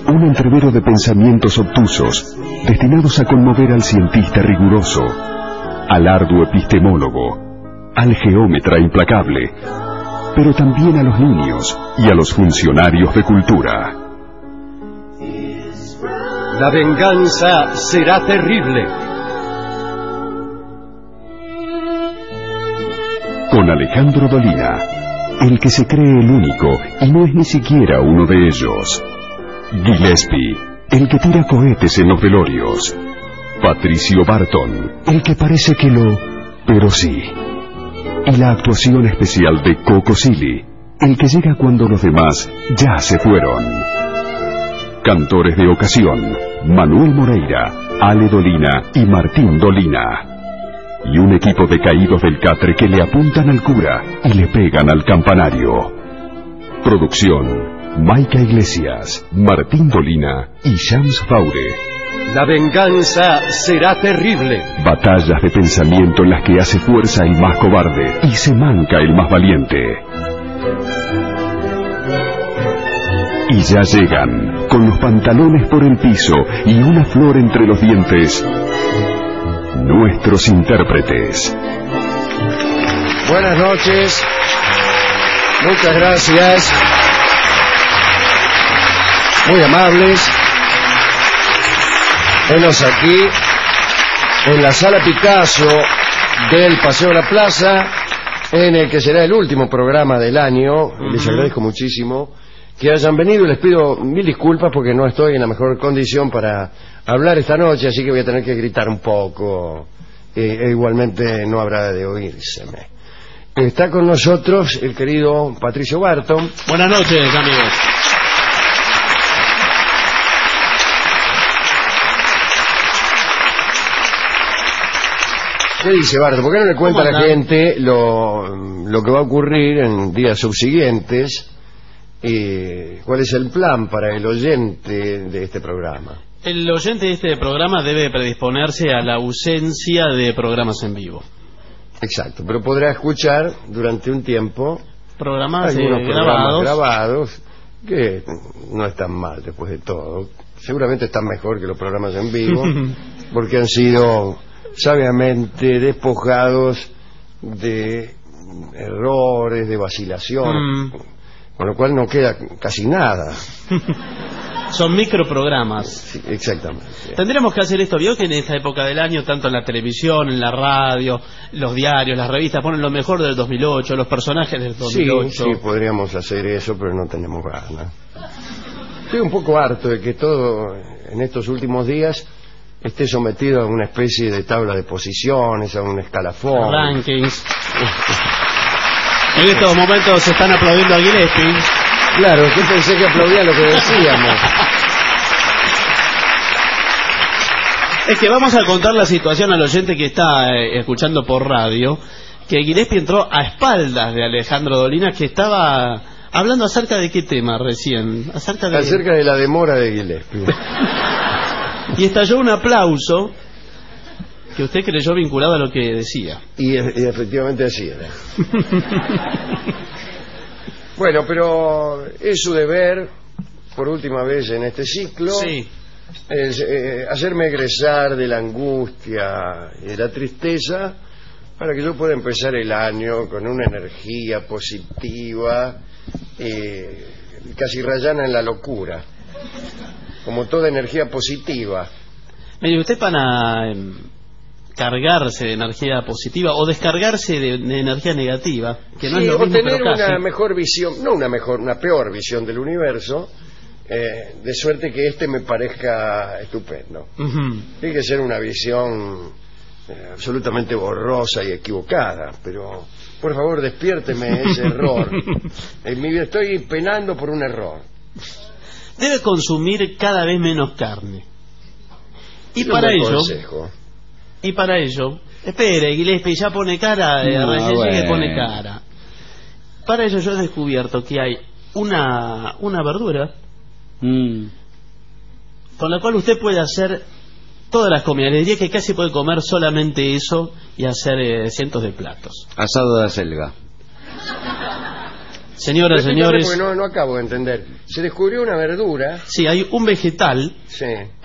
Un entrevero de pensamientos obtusos, destinados a conmover al cientista riguroso, al arduo epistemólogo, al geómetra implacable, pero también a los niños y a los funcionarios de cultura. La venganza será terrible. Con Alejandro Dolina, el que se cree el único y no es ni siquiera uno de ellos. Gillespie, el que tira cohetes en los velorios. Patricio Barton, el que parece que pero sí. Y la actuación especial de Coco Silly, el que llega cuando los demás ya se fueron. Cantores de ocasión, Manuel Moreira, Ale Dolina y Martín Dolina. Y un equipo de caídos del catre que le apuntan al cura y le pegan al campanario. Producción: Maica Iglesias, Martín Dolina y Shams Faure. La venganza será terrible. Batallas de pensamiento en las que hace fuerza el más cobarde y se manca el más valiente. Y ya llegan, con los pantalones por el piso y una flor entre los dientes, nuestros intérpretes. Buenas noches. Muchas gracias. Muy amables. Venos aquí, en la Sala Picasso del Paseo de la Plaza, en el que será el último programa del año. Les agradezco muchísimo que hayan venido y les pido mil disculpas porque no estoy en la mejor condición para hablar esta noche, así que voy a tener que gritar un poco. Igualmente no habrá de oírseme. Está con nosotros el querido Patricio Barton. Buenas noches, amigos. ¿Qué dice Barton? ¿Por qué no le cuenta a la gente lo que va a ocurrir en días subsiguientes? ¿Cuál es el plan para el oyente de este programa? El oyente de este programa debe predisponerse a la ausencia de programas en vivo. Exacto, pero podrá escuchar durante un tiempo programas grabados, que no están mal después de todo. Seguramente están mejor que los programas en vivo, porque han sido sabiamente despojados de errores, de vacilación, con lo cual no queda casi nada. Son microprogramas. Sí, exactamente. Tendremos que hacer esto. Vio que en esta época del año, tanto en la televisión, en la radio, los diarios, las revistas, ponen lo mejor del 2008, los personajes del 2008. Sí, podríamos hacer eso, pero no tenemos ganas. Estoy un poco harto de que todo en estos últimos días esté sometido a una especie de tabla de posiciones, a un escalafón. Rankings. En estos momentos se están aplaudiendo a Gillespie. Claro, yo pensé que aplaudía lo que decíamos. Es que vamos a contar la situación al oyente que está escuchando por radio, que Gillespie entró a espaldas de Alejandro Dolina, que estaba hablando acerca de qué tema recién. Acerca de la demora de Gillespie. Y estalló un aplauso que usted creyó vinculado a lo que decía. Y efectivamente así era. Bueno, pero es su deber, por última vez en este ciclo, sí, hacerme egresar de la angustia y de la tristeza para que yo pueda empezar el año con una energía positiva, casi rayana en la locura, como toda energía positiva. Mire, usted para cargarse de energía positiva o descargarse de energía negativa, que no es lo mismo, o tener pero casi una mejor visión, no una mejor, una peor visión del universo, de suerte que me parezca estupendo. Tiene que ser una visión absolutamente borrosa y equivocada, pero por favor despiérteme ese error. En mi vida estoy penando por un error. Debe consumir cada vez menos carne. Y para ello, espere, Gillespie ya pone cara, que pone cara. Para ello yo he descubierto que hay una verdura con la cual usted puede hacer todas las comidas. Le diría que casi puede comer solamente eso y hacer cientos de platos. Asado de acelga. Señoras, señores... Porque no acabo de entender. Se descubrió una verdura... Sí, hay un vegetal... Sí.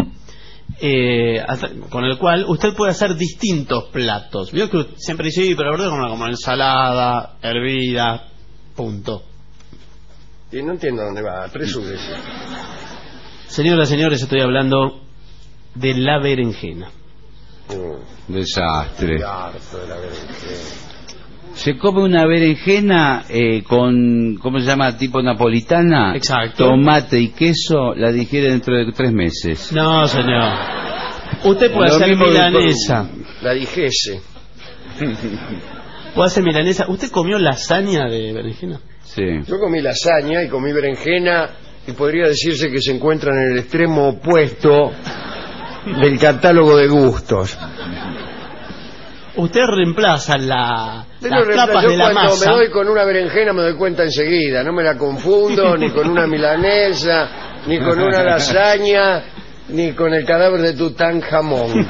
Con el cual usted puede hacer distintos platos. Vio que siempre dice, sí, pero la verdad como ensalada, hervida, punto. Y no entiendo dónde va, apresúrese. Señoras, señores, estoy hablando de la berenjena. Desastre. Estoy harto de la berenjena. Se come una berenjena con, ¿cómo se llama? Tipo napolitana. Exacto. Tomate y queso, la digiere dentro de 3 meses. No, señor. Usted puede Lo hacer mismo que milanesa. La dijese. Puede hacer milanesa. ¿Usted comió lasaña de berenjena? Sí. Yo comí lasaña y comí berenjena y podría decirse que se encuentran en el extremo opuesto del catálogo de gustos. Usted reemplaza las Yo capas de la cuando masa. me doy con una berenjena me doy cuenta enseguida, no me la confundo ni con una milanesa, ni con una lasaña, ni con el cadáver de Tutankamón.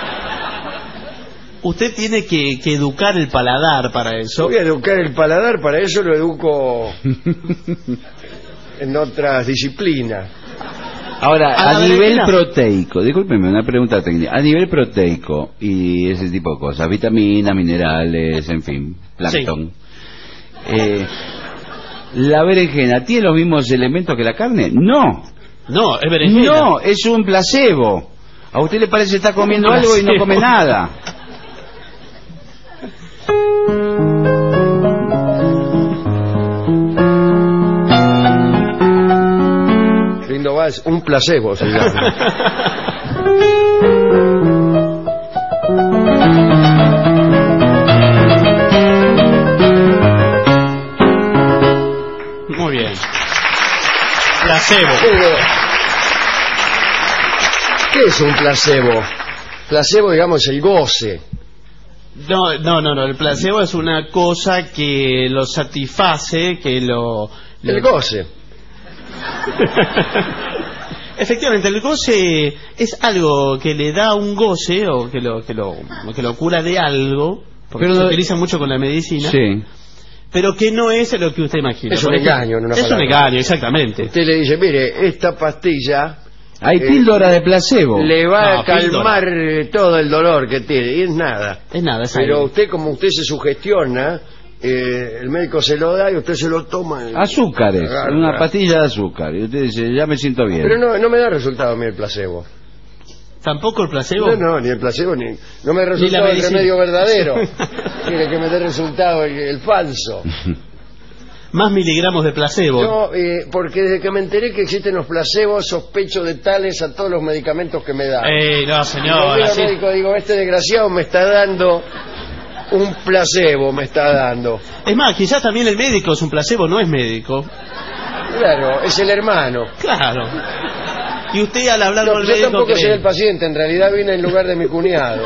Usted tiene que educar el paladar para eso. Voy a educar el paladar, para eso lo educo en otras disciplinas. Ahora, ¿A la a nivel berenjena? proteico, discúlpeme, una pregunta técnica. A nivel proteico y ese tipo de cosas, vitaminas, minerales, en fin, plancton. ¿La berenjena tiene los mismos elementos que la carne? No. No, es berenjena. No, es un placebo. A usted le parece que está comiendo algo y no come nada. Lindo vals, un placebo se llama. Muy bien. Placebo. ¿Qué es un placebo? Placebo, digamos, el goce. No. El placebo es una cosa que lo satisface, que lo... El goce. Efectivamente, el goce es algo que le da un goce o que lo cura de algo, porque Pero se no- utiliza mucho con la medicina, Sí. pero que no es lo que usted imagina. Es un Por ejemplo, engaño, en una Es un palabra. engaño, exactamente. Usted le dice, mire, esta pastilla Hay píldora de placebo. le va No, a calmar todo el dolor que tiene, y es nada. Es nada, es Pero algo. usted, como usted se sugestiona, el médico se lo da y usted se lo toma. Azúcares, Agarra. una pastilla de azúcar. Y usted dice, ya me siento bien. Pero no me da resultado a mí el placebo. Tampoco el placebo. No, ni el placebo, no me da Ni resultado la el medicina. remedio verdadero. Tiene que me dé resultado el falso. Más miligramos de placebo. Yo, porque desde que me enteré que existen los placebos, sospecho de tales a todos los medicamentos que me dan. No, Cuando señor. voy al así- médico digo, este desgraciado me está dando un placebo, me está dando. Es más, quizás también el médico es un placebo, no es médico. Claro, es el hermano. Claro. Y usted al hablar No, con el yo médico tampoco cree- soy el paciente, en realidad vine en lugar de mi cuñado.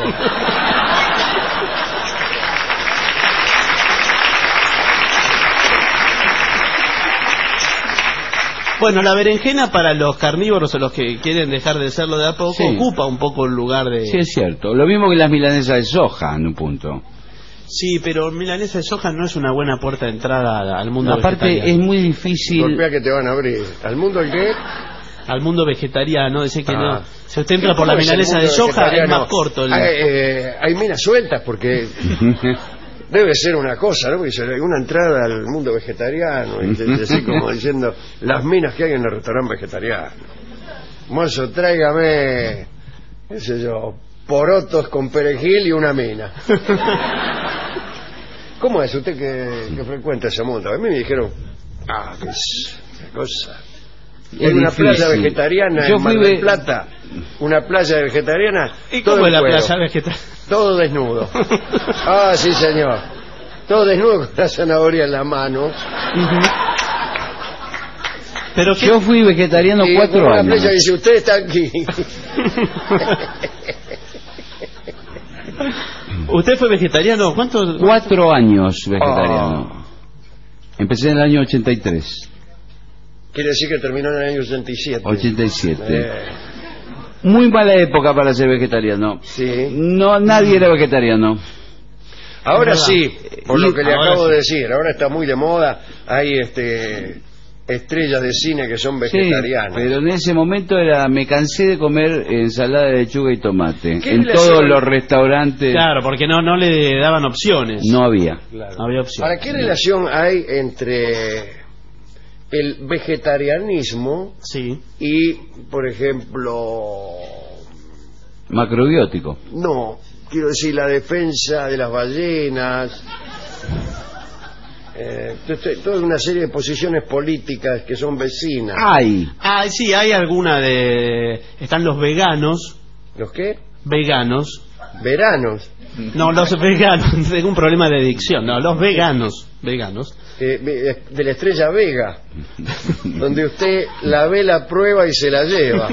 Bueno, la berenjena para los carnívoros o los que quieren dejar de serlo de a poco, Sí. ocupa un poco el lugar de... Sí, es cierto. Lo mismo que las milanesas de soja, en un punto. Sí, pero milanesa de soja no es una buena puerta de entrada al mundo Aparte, es vegetariano. muy difícil. Golpea que te van a abrir. ¿Al mundo el qué? Al mundo vegetariano, dice que Ah. no. Si usted entra por la ¿Cómo es el milanesa de mundo soja, es vegetariano? más corto. Hay minas sueltas porque debe ser una cosa, ¿no? Porque si hay una entrada al mundo vegetariano, y así como diciendo las minas que hay en el restaurante vegetariano. Mozo, tráigame, qué sé yo, porotos con perejil y una mina. ¿Cómo es usted que frecuenta ese mundo? A mí me dijeron, que es una cosa. Es Hay una difícil. playa vegetariana Yo en Mar fui del ve- Plata, una playa vegetariana. ¿Y todo cómo en es la cuero, playa vegetariana? todo desnudo. Sí, señor. Todo desnudo con la zanahoria en la mano. Pero ¿qué? Yo fui vegetariano Y 4 por una años. playa dice, usted está aquí. ¿Usted fue vegetariano? ¿Cuánto? 4 años vegetariano. Empecé en el año 83. Quiere decir que terminó en el año 87. 87. Muy mala época para ser vegetariano. Sí. No, nadie era vegetariano. Ahora sí, por lo que le Ahora acabo sí. de decir, ahora está muy de moda, hay estrellas de cine que son vegetarianas. Sí, pero en ese momento me cansé de comer ensalada de lechuga y tomate. ¿Qué En relación? todos los restaurantes Claro, porque no le daban opciones. no había. Claro. No había opciones. Ahora, ¿qué relación hay entre el vegetarianismo Sí. y, por ejemplo, Macrobiótico. no, quiero decir, la defensa de las ballenas, toda una serie de posiciones políticas que son vecinas? Ay, Ah, sí, hay alguna de... Están los veganos. ¿Los qué? Veganos. Veranos. No, los veganos. Tengo un problema de adicción. No, los veganos. Veganos. De la estrella Vega, donde usted la ve, la prueba y se la lleva.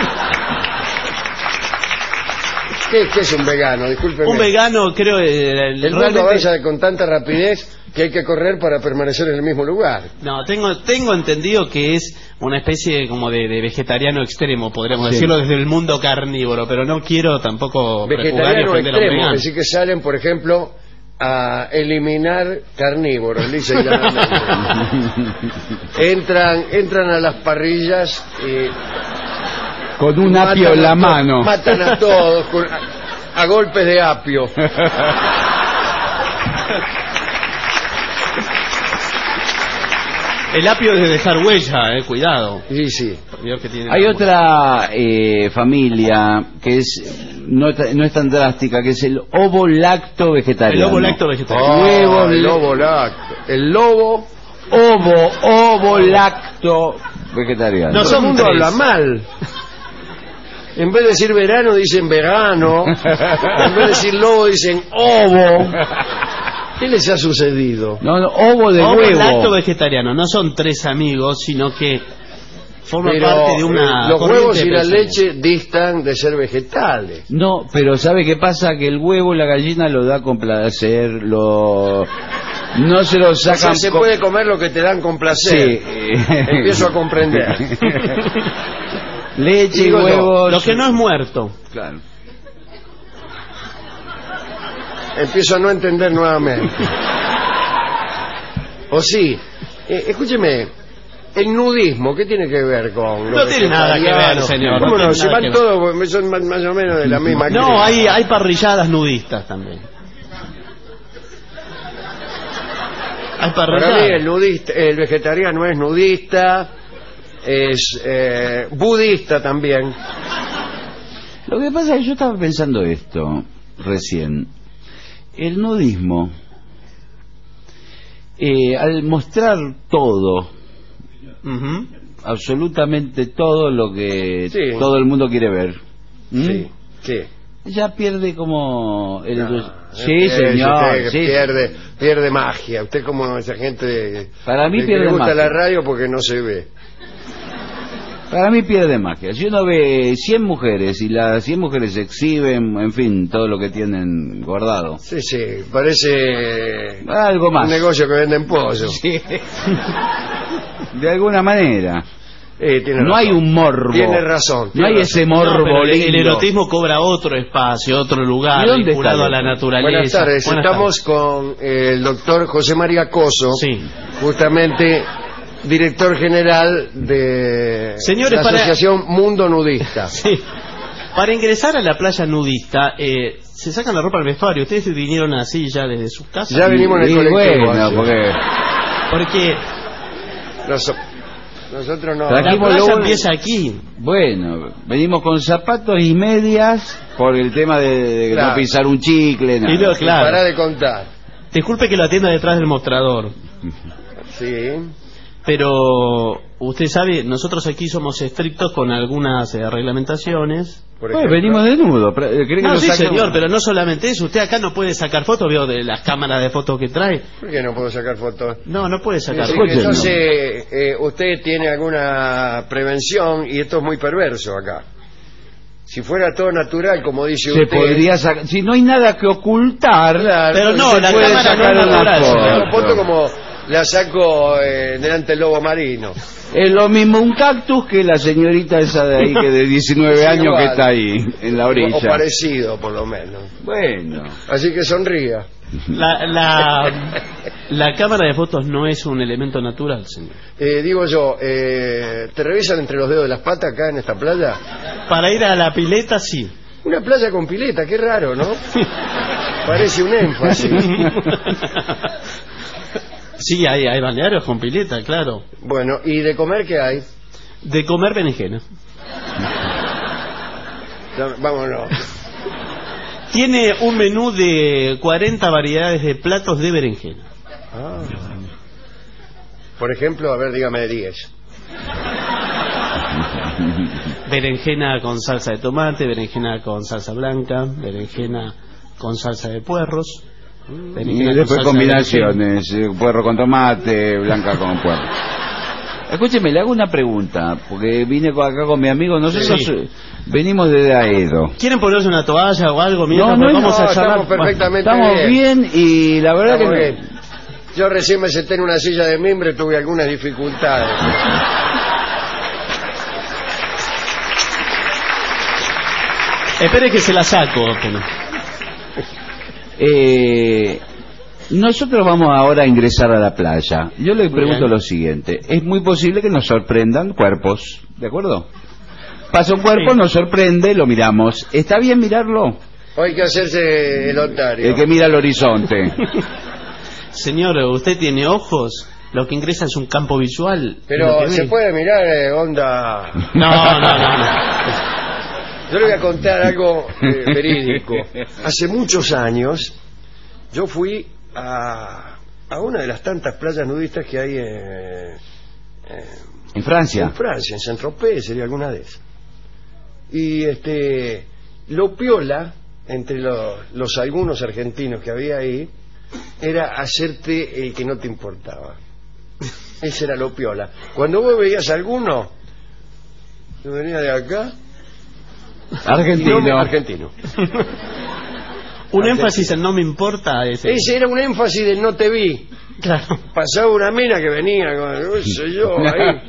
¿Qué es un vegano? Discúlpeme. Un vegano, creo... El mundo realmente- avanza con tanta rapidez que hay que correr para permanecer en el mismo lugar. No, tengo entendido que es una especie como de vegetariano extremo, podríamos Sí. decirlo, desde el mundo carnívoro, pero no quiero tampoco prejugar y Vegetariano ofender a un extremo, vegano. es decir, que salen, por ejemplo, a eliminar carnívoros, lisa y llanamente. entran a las parrillas y con un apio en la mano. Matan a todos a golpes de apio. El apio es de dejar huella, cuidado. Sí, sí. Dios que tiene Hay la- otra familia que no es tan drástica, que es el ovo-lacto vegetariano. El ovo-lacto vegetariano. Huevo, el lobo lacto. El lobo. ovo-lacto vegetariano. No Todo el son mundo tres. habla mal. En vez de decir verano dicen verano. En vez de decir lobo dicen ovo. ¿Qué les ha sucedido? No, ovo de Ovo-lacto huevo. vegetariano. No son tres amigos, sino que forman Pero parte de una los corriente huevos y de la personas. leche distan de ser vegetales. No, pero ¿sabe qué pasa? Que el huevo la gallina lo da con placer, no se lo O sea, sacan se con- puede comer lo que te dan con placer. Sí. Empiezo a comprender. Leche y Digo yo, huevos. Lo que no es muerto. Claro. Empiezo a no entender nuevamente. O sí. Escúcheme, el nudismo, ¿qué tiene que ver con los No tiene nada que ver, vegetarianos? señor, ¿Cómo no no? tiene Si nada van que ver. todos, son más o menos de la misma No, crema. hay parrilladas nudistas también. Hay Para mí parrilladas. el vegetariano es nudista, es budista también. Lo que pasa es que yo estaba pensando esto recién. El nudismo, al mostrar todo, Ujú. absolutamente todo lo que Sí. todo el mundo quiere ver, ¿m? Sí, sí. ya pierde como el... No, sí, señor, usted sí. pierde magia. Usted como esa gente Para mí que pierde le gusta magia. la radio porque no se ve. Para mí pierde magia. Si uno ve 100 mujeres y las 100 mujeres exhiben, en fin, todo lo que tienen guardado, Sí, sí, parece algo más. un negocio que venden pollo. Sí. De alguna manera. Tiene No razón. hay un morbo. Tiene razón. No tiene hay razón. ese morbo No, pero el lindo. erotismo cobra otro espacio, otro lugar, ¿Y dónde vinculado está a la el- naturaleza. Buenas tardes, Buenas estamos con el doctor José María Coso, Sí. justamente director general de Señores, la para- Asociación Mundo Nudista. Sí. Para ingresar a la playa nudista, se sacan la ropa al vestuario. ¿Ustedes vinieron así ya desde sus casas? Ya venimos en el Y colectivo. bueno, así. porque Porque Nosotros no. la Trajimos playa lo- empieza aquí. bueno, venimos con zapatos y medias por el tema de Claro. no pisar un chicle, nada. Y no, claro. Para de contar. Disculpe que lo atienda detrás del mostrador. Sí. Pero usted sabe, nosotros aquí somos estrictos con algunas reglamentaciones. Por Pues ejemplo. venimos desnudos. ¿Cree que No, lo sí, saquemos? señor, pero no solamente eso. Usted acá no puede sacar fotos, veo de las cámaras de fotos que trae. ¿Por qué no puedo sacar fotos? No, no puede sacar Sí, fotos. Escúchenos. entonces, usted tiene alguna prevención y esto es muy perverso acá. Si fuera todo natural, como dice Se usted... podría sacar. Si no hay nada que ocultar, Claro, Pero no, se la puede cámara no sacar es una natural, foto. señor. Una foto como la saco delante del lobo marino. Es lo mismo un cactus que la señorita esa de ahí, que de 19 Sí, años igual. que está ahí, en la O orilla. parecido, por lo menos. Bueno. Así que sonría. La cámara de fotos no es un elemento natural, señor. Digo yo, ¿te revisan entre los dedos de las patas acá en esta playa? Para ir a la pileta, sí. Una playa con pileta, qué raro, ¿no? Parece un énfasis. Sí, hay balnearios con pileta, claro. Bueno, ¿y de comer qué hay? De comer berenjena. Vámonos. Tiene un menú de 40 variedades de platos de berenjena. Ah. Por ejemplo, a ver, dígame 10. Berenjena con salsa de tomate, berenjena con salsa blanca, berenjena con salsa de puerros. Y después combinaciones, puerro con tomate, blanca con puerro. Escúcheme, le hago una pregunta, porque vine acá con mi amigo, nosotros venimos desde Aedo. ¿Quieren ponerse una toalla o algo? Mientras No, vamos a charlar. estamos perfectamente Estamos bien y la verdad Estamos que... bien. Yo recién me senté en una silla de mimbre, tuve algunas dificultades. Espere que se la saco. Nosotros vamos ahora a ingresar a la playa. Yo le pregunto bien. lo siguiente. Es muy posible que nos sorprendan cuerpos, ¿de acuerdo? Pasa un cuerpo, Sí. nos sorprende, lo miramos. ¿Está bien mirarlo? Hay que hacerse el otario. El que mira al horizonte. Señor, ¿usted tiene ojos? Lo que ingresa es un campo visual. Lo Pero que se ve. puede mirar onda... No. Yo le voy a contar algo verídico. Hace muchos años yo fui a una de las tantas playas nudistas que hay En Francia. en Francia, en Saint-Tropez, sería alguna de esas. Y lo piola entre los algunos argentinos que había ahí era hacerte el que no te importaba. Ese era lo piola. Cuando vos veías a alguno que venía de acá, Argentino. argentino. Un énfasis en no me importa. Ese Era un énfasis del no te vi. Claro. Pasaba una mina que venía con, no sé yo, ahí.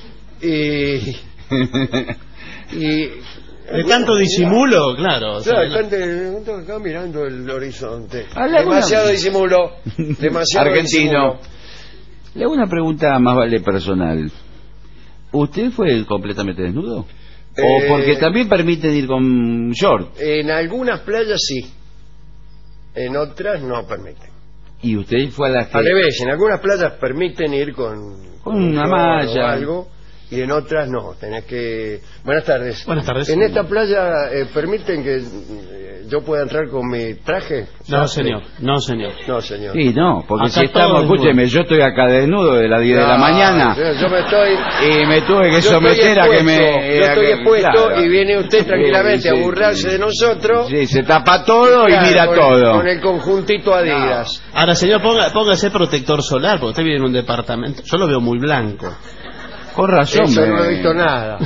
Y De tanto disimulo, claro. O sea, claro, están acá mirando el horizonte. Habla Demasiado una- disimulo. Demasiado Argentino. disimulo. Le hago una pregunta más vale personal. ¿Usted fue completamente desnudo? ¿O porque también permiten ir con short? En algunas playas sí. En otras no permiten. ¿Y usted fue a las que...? Al revés, en algunas playas permiten ir con Una short malla. o algo, y en otras no. Tenés que... Buenas tardes. Buenas tardes. En esta playa permiten que yo pueda entrar con mi traje. No, señor. No, señor. No, señor. Sí, no, porque Acá si estamos, todo desnudo. escúcheme, yo estoy acá desnudo de las 10 de la mañana Yo me estoy... y me tuve que Yo someter a que me... Yo estoy expuesto claro. y viene usted tranquilamente Sí, a sí, burlarse de nosotros. Sí, se tapa todo Claro, y mira con, todo. con el conjuntito Adidas. Ahora, señor, póngase protector solar, porque usted vive en un departamento. Yo lo veo muy blanco. Con razón. Eso no he visto nada.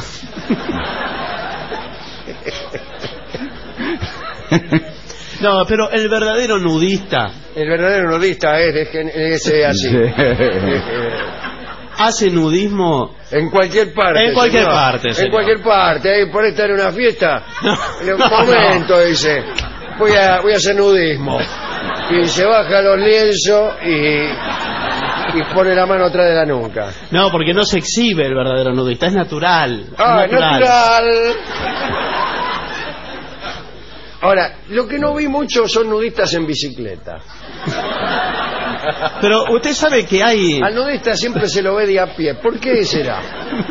No, pero el verdadero nudista El verdadero nudista es así. hace nudismo. En cualquier parte. En cualquier señor. parte, En señor. cualquier parte. Ahí por estar en una fiesta. No, En un no, momento dice, voy a hacer nudismo. Y se baja los lienzos y pone la mano atrás de la nuca. No, porque no se exhibe el verdadero nudista, es natural. es Ah, natural. Ahora, lo que no vi mucho son nudistas en bicicleta. Pero usted sabe que hay... Al nudista siempre se lo ve de a pie. ¿Por qué será?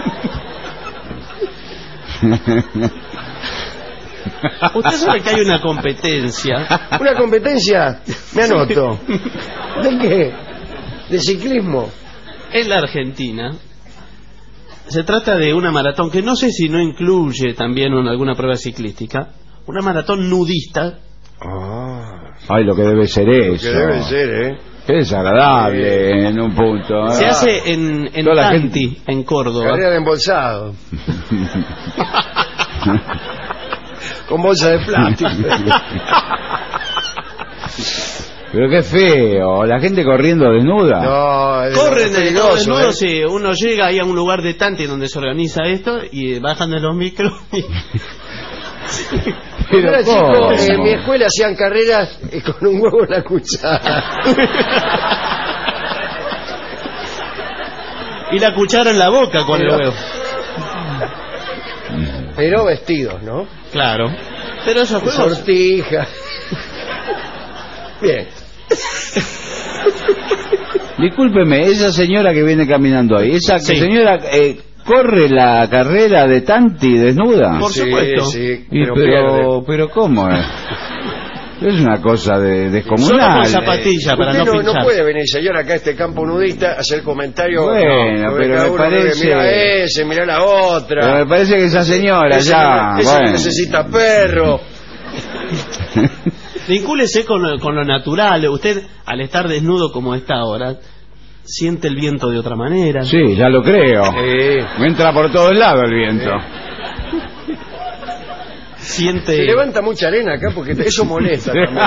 Usted sabe que hay una competencia. ¿Una competencia? Me anoto. ¿De qué? ¿De ciclismo? En la Argentina se trata de una maratón que no sé si no incluye también alguna prueba ciclística. Una maratón nudista. Ay, lo que debe ser eso. Que debe ser, ¿eh? Qué desagradable en un punto. Se hace en Toda la Tanti, en Córdoba. Carrera de embolsado. Con bolsa de plástico. Pero qué feo, la gente corriendo desnuda. No, Corren es de peligroso, desnudo, ¿eh? sí. Uno llega ahí a un lugar de Tanti donde se organiza esto y bajan de los micros y... Cuando era chico, ¿cómo? en mi escuela hacían carreras con un huevo en la cuchara. y la cuchara en la boca con el huevo. Pero vestidos, ¿no? Claro. Pero esos juegos... Sortija. Bien. Discúlpeme, esa señora que viene caminando ahí, esa Sí. señora corre la carrera de Tanti desnuda. Por supuesto. Sí, Y pero ¿cómo es? Es una cosa Solo descomunal. con zapatillas para Usted no no pinchar. puede venir, señor, acá a este campo nudista a hacer comentarios. Bueno, porque pero cada me uno debe parece- mirar ese, mirar la otra. Pero me parece que esa señora Ese ya... ese bueno. necesita perro. Vincúlese con lo natural. Usted, al estar desnudo como está ahora, siente el viento de otra manera. Sí, ya lo creo. Me entra por todos lados el viento. Siente... Se levanta mucha arena acá porque eso molesta también.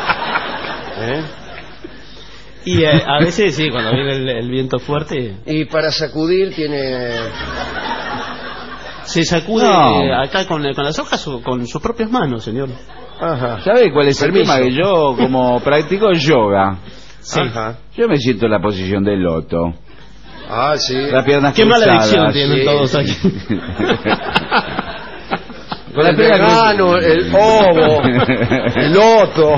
Y a veces sí, cuando viene el viento fuerte, Y para sacudir tiene... se sacude No. acá con las hojas o con sus propias manos, señor. Ajá. ¿Sabe cuál es Permiso. el tema? Que yo, como practico yoga, Sí. Ajá. yo me siento en la posición del loto. Ah, sí. Las piernas Qué mala cruzadas. dicción tienen sí. todos aquí. Con el vegano, el ovo, el loto.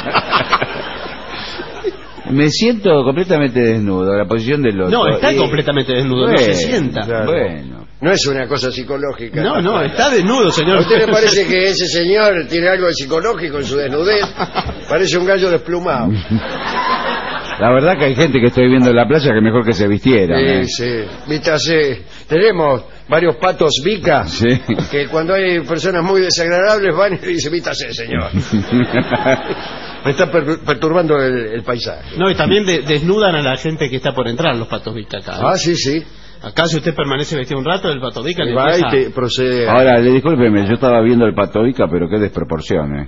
Me siento completamente desnudo, en la posición del loto. No, está Y- completamente desnudo, no Bueno, se sienta. claro. Bueno. No es una cosa psicológica. No, está desnudo, ¿A señor. usted le parece que ese señor tiene algo de psicológico en su desnudez? Parece un gallo desplumado. La verdad que hay gente que estoy viendo en la playa que mejor que se vistiera. Sí. Vístase. Tenemos varios patos Vica Sí. que cuando hay personas muy desagradables van y dicen, vítase, señor. Me está perturbando el paisaje. No, y también desnudan a la gente que está por entrar, los patos Vica acá. Ah, sí. Acá si usted permanece vestido un rato, el pato Vica le Va y empieza... te procede a... Ahora, discúlpeme, yo estaba viendo el Patovica, pero qué desproporción,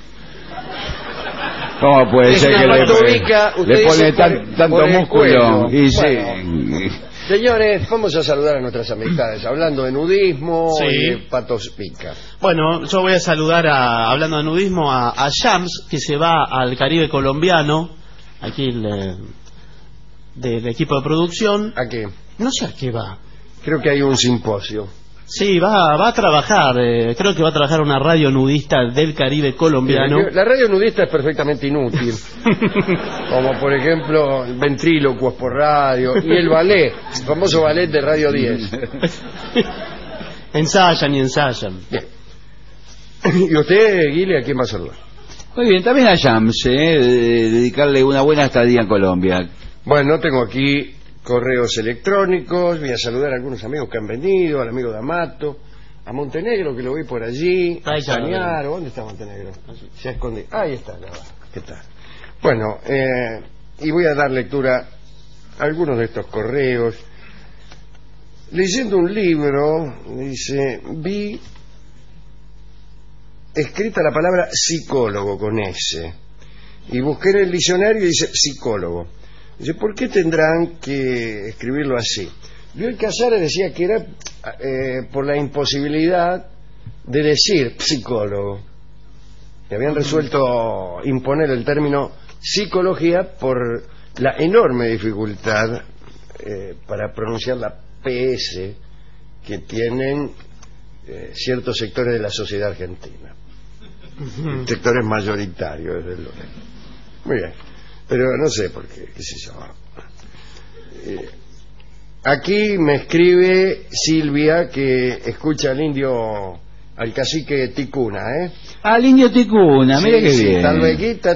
¿Cómo puede Es ser una que Patovica, usted le pone dice tanto por el músculo? cuello. Y sí. Bueno. Señores, vamos a saludar a nuestras amistades, hablando de nudismo Sí. y de patos Vica. Bueno, yo voy a saludar, hablando de nudismo, a Shams, que se va al Caribe colombiano, aquí del equipo de producción. ¿A qué? No sé a qué va. Creo que hay un simposio. Sí, va a trabajar, creo que va a trabajar una radio nudista del Caribe colombiano. La radio nudista es perfectamente inútil. Como por ejemplo ventrílocuos por radio y el ballet, el famoso ballet de Radio 10. Ensayan y ensayan. Bien. ¿Y usted, Guile, a quién va a saludar? Muy bien, también a Shams, dedicarle una buena estadía en Colombia. Bueno, tengo aquí correos electrónicos, voy a saludar a algunos amigos que han venido, al amigo D'Amato, a Montenegro, que lo vi por allí, a Ahí está. Cañaro. ¿Dónde está Montenegro? Se ha escondido. Ahí está, ¿qué tal? Bueno, y voy a dar lectura a algunos de estos correos. Leyendo un libro, dice, vi escrita la palabra psicólogo con S, y busqué en el diccionario y dice psicólogo. Dice, ¿por qué tendrán que escribirlo así? Bioy Casares decía que era por la imposibilidad de decir psicólogo. Que habían resuelto imponer el término psicología por la enorme dificultad para pronunciar la PS que tienen ciertos sectores de la sociedad argentina. Sectores mayoritarios, desde luego. Muy bien. Pero no sé por qué sé yo. Aquí me escribe Silvia que escucha al indio, al cacique Ticuna, ¿eh? Al indio Ticuna, mire qué bien. Tal lueguita.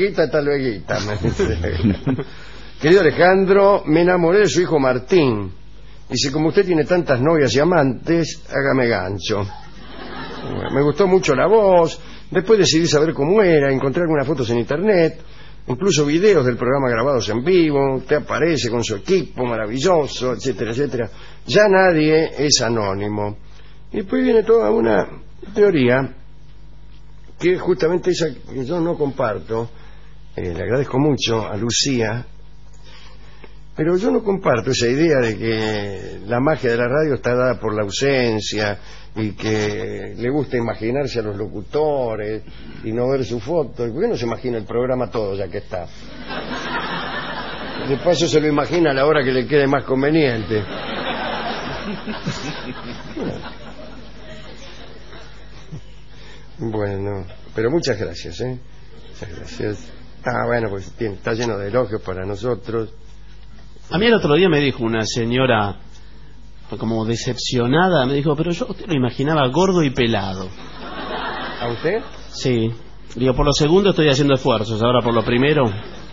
Querido Alejandro, me enamoré de su hijo Martín. Dice, como usted tiene tantas novias y amantes, hágame gancho. Bueno, me gustó mucho la voz. Después decidí saber cómo era, encontré algunas fotos en internet, incluso videos del programa grabados en vivo. Usted aparece con su equipo maravilloso, etcétera, etcétera. Ya nadie es anónimo. Y después viene toda una teoría que justamente esa que yo no comparto, le agradezco mucho a Lucía, pero yo no comparto esa idea de que la magia de la radio está dada por la ausencia y que le gusta imaginarse a los locutores y no ver su foto. ¿Por qué no se imagina el programa todo ya que está? De paso se lo imagina a la hora que le quede más conveniente. Bueno, pero muchas gracias, ¿eh? Muchas gracias. Bueno, pues está lleno de elogios para nosotros. A mí el otro día me dijo una señora, como decepcionada, me dijo, pero yo lo imaginaba gordo y pelado. ¿A usted? Sí. Digo, por lo segundo estoy haciendo esfuerzos, ahora por lo primero...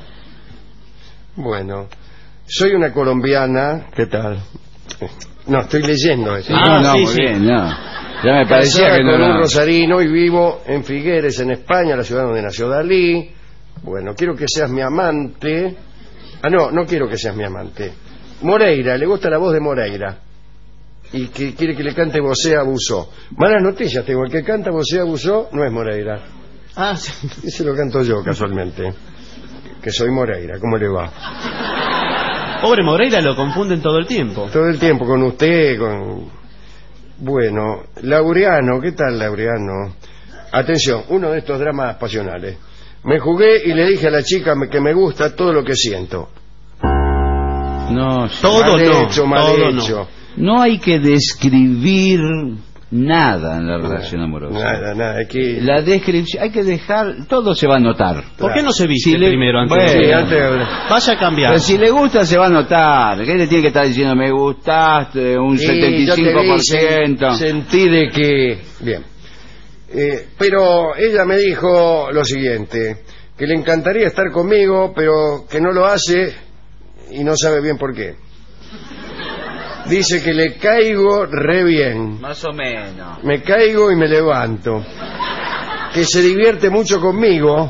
Bueno, soy una colombiana. ¿Qué tal? No, estoy leyendo eso. Muy bien, no. Ya me parecía que no con era... un rosarino y vivo en Figueres, en España, la ciudad donde nació Dalí. Bueno, quiero que seas mi amante. No quiero que seas mi amante. Moreira, le gusta la voz de Moreira. Y que quiere que le cante Bosé Abusó. Malas noticias tengo, el que canta Bosé Abusó no es Moreira. Sí. Ese lo canto yo, casualmente. Que soy Moreira, ¿cómo le va? Pobre Moreira, lo confunden todo el tiempo. Todo el tiempo, con usted, con... Bueno, Laureano, ¿qué tal, Laureano? Atención, uno de estos dramas pasionales. Me jugué y le dije a la chica que me gusta todo lo que siento. No, todo mal hecho. No hay que describir nada en la relación amorosa. Nada. La descripción, hay que dejar, todo se va a notar. ¿Por qué no se viste primero antes? Vaya a cambiar. Pero si le gusta se va a notar. ¿Qué le tiene que estar diciendo? Me gustaste un 75%. Sentí de que... Bien. Pero ella me dijo lo siguiente, que le encantaría estar conmigo, pero que no lo hace y no sabe bien por qué. Dice que le caigo re bien. Más o menos. Me caigo y me levanto. Que se divierte mucho conmigo.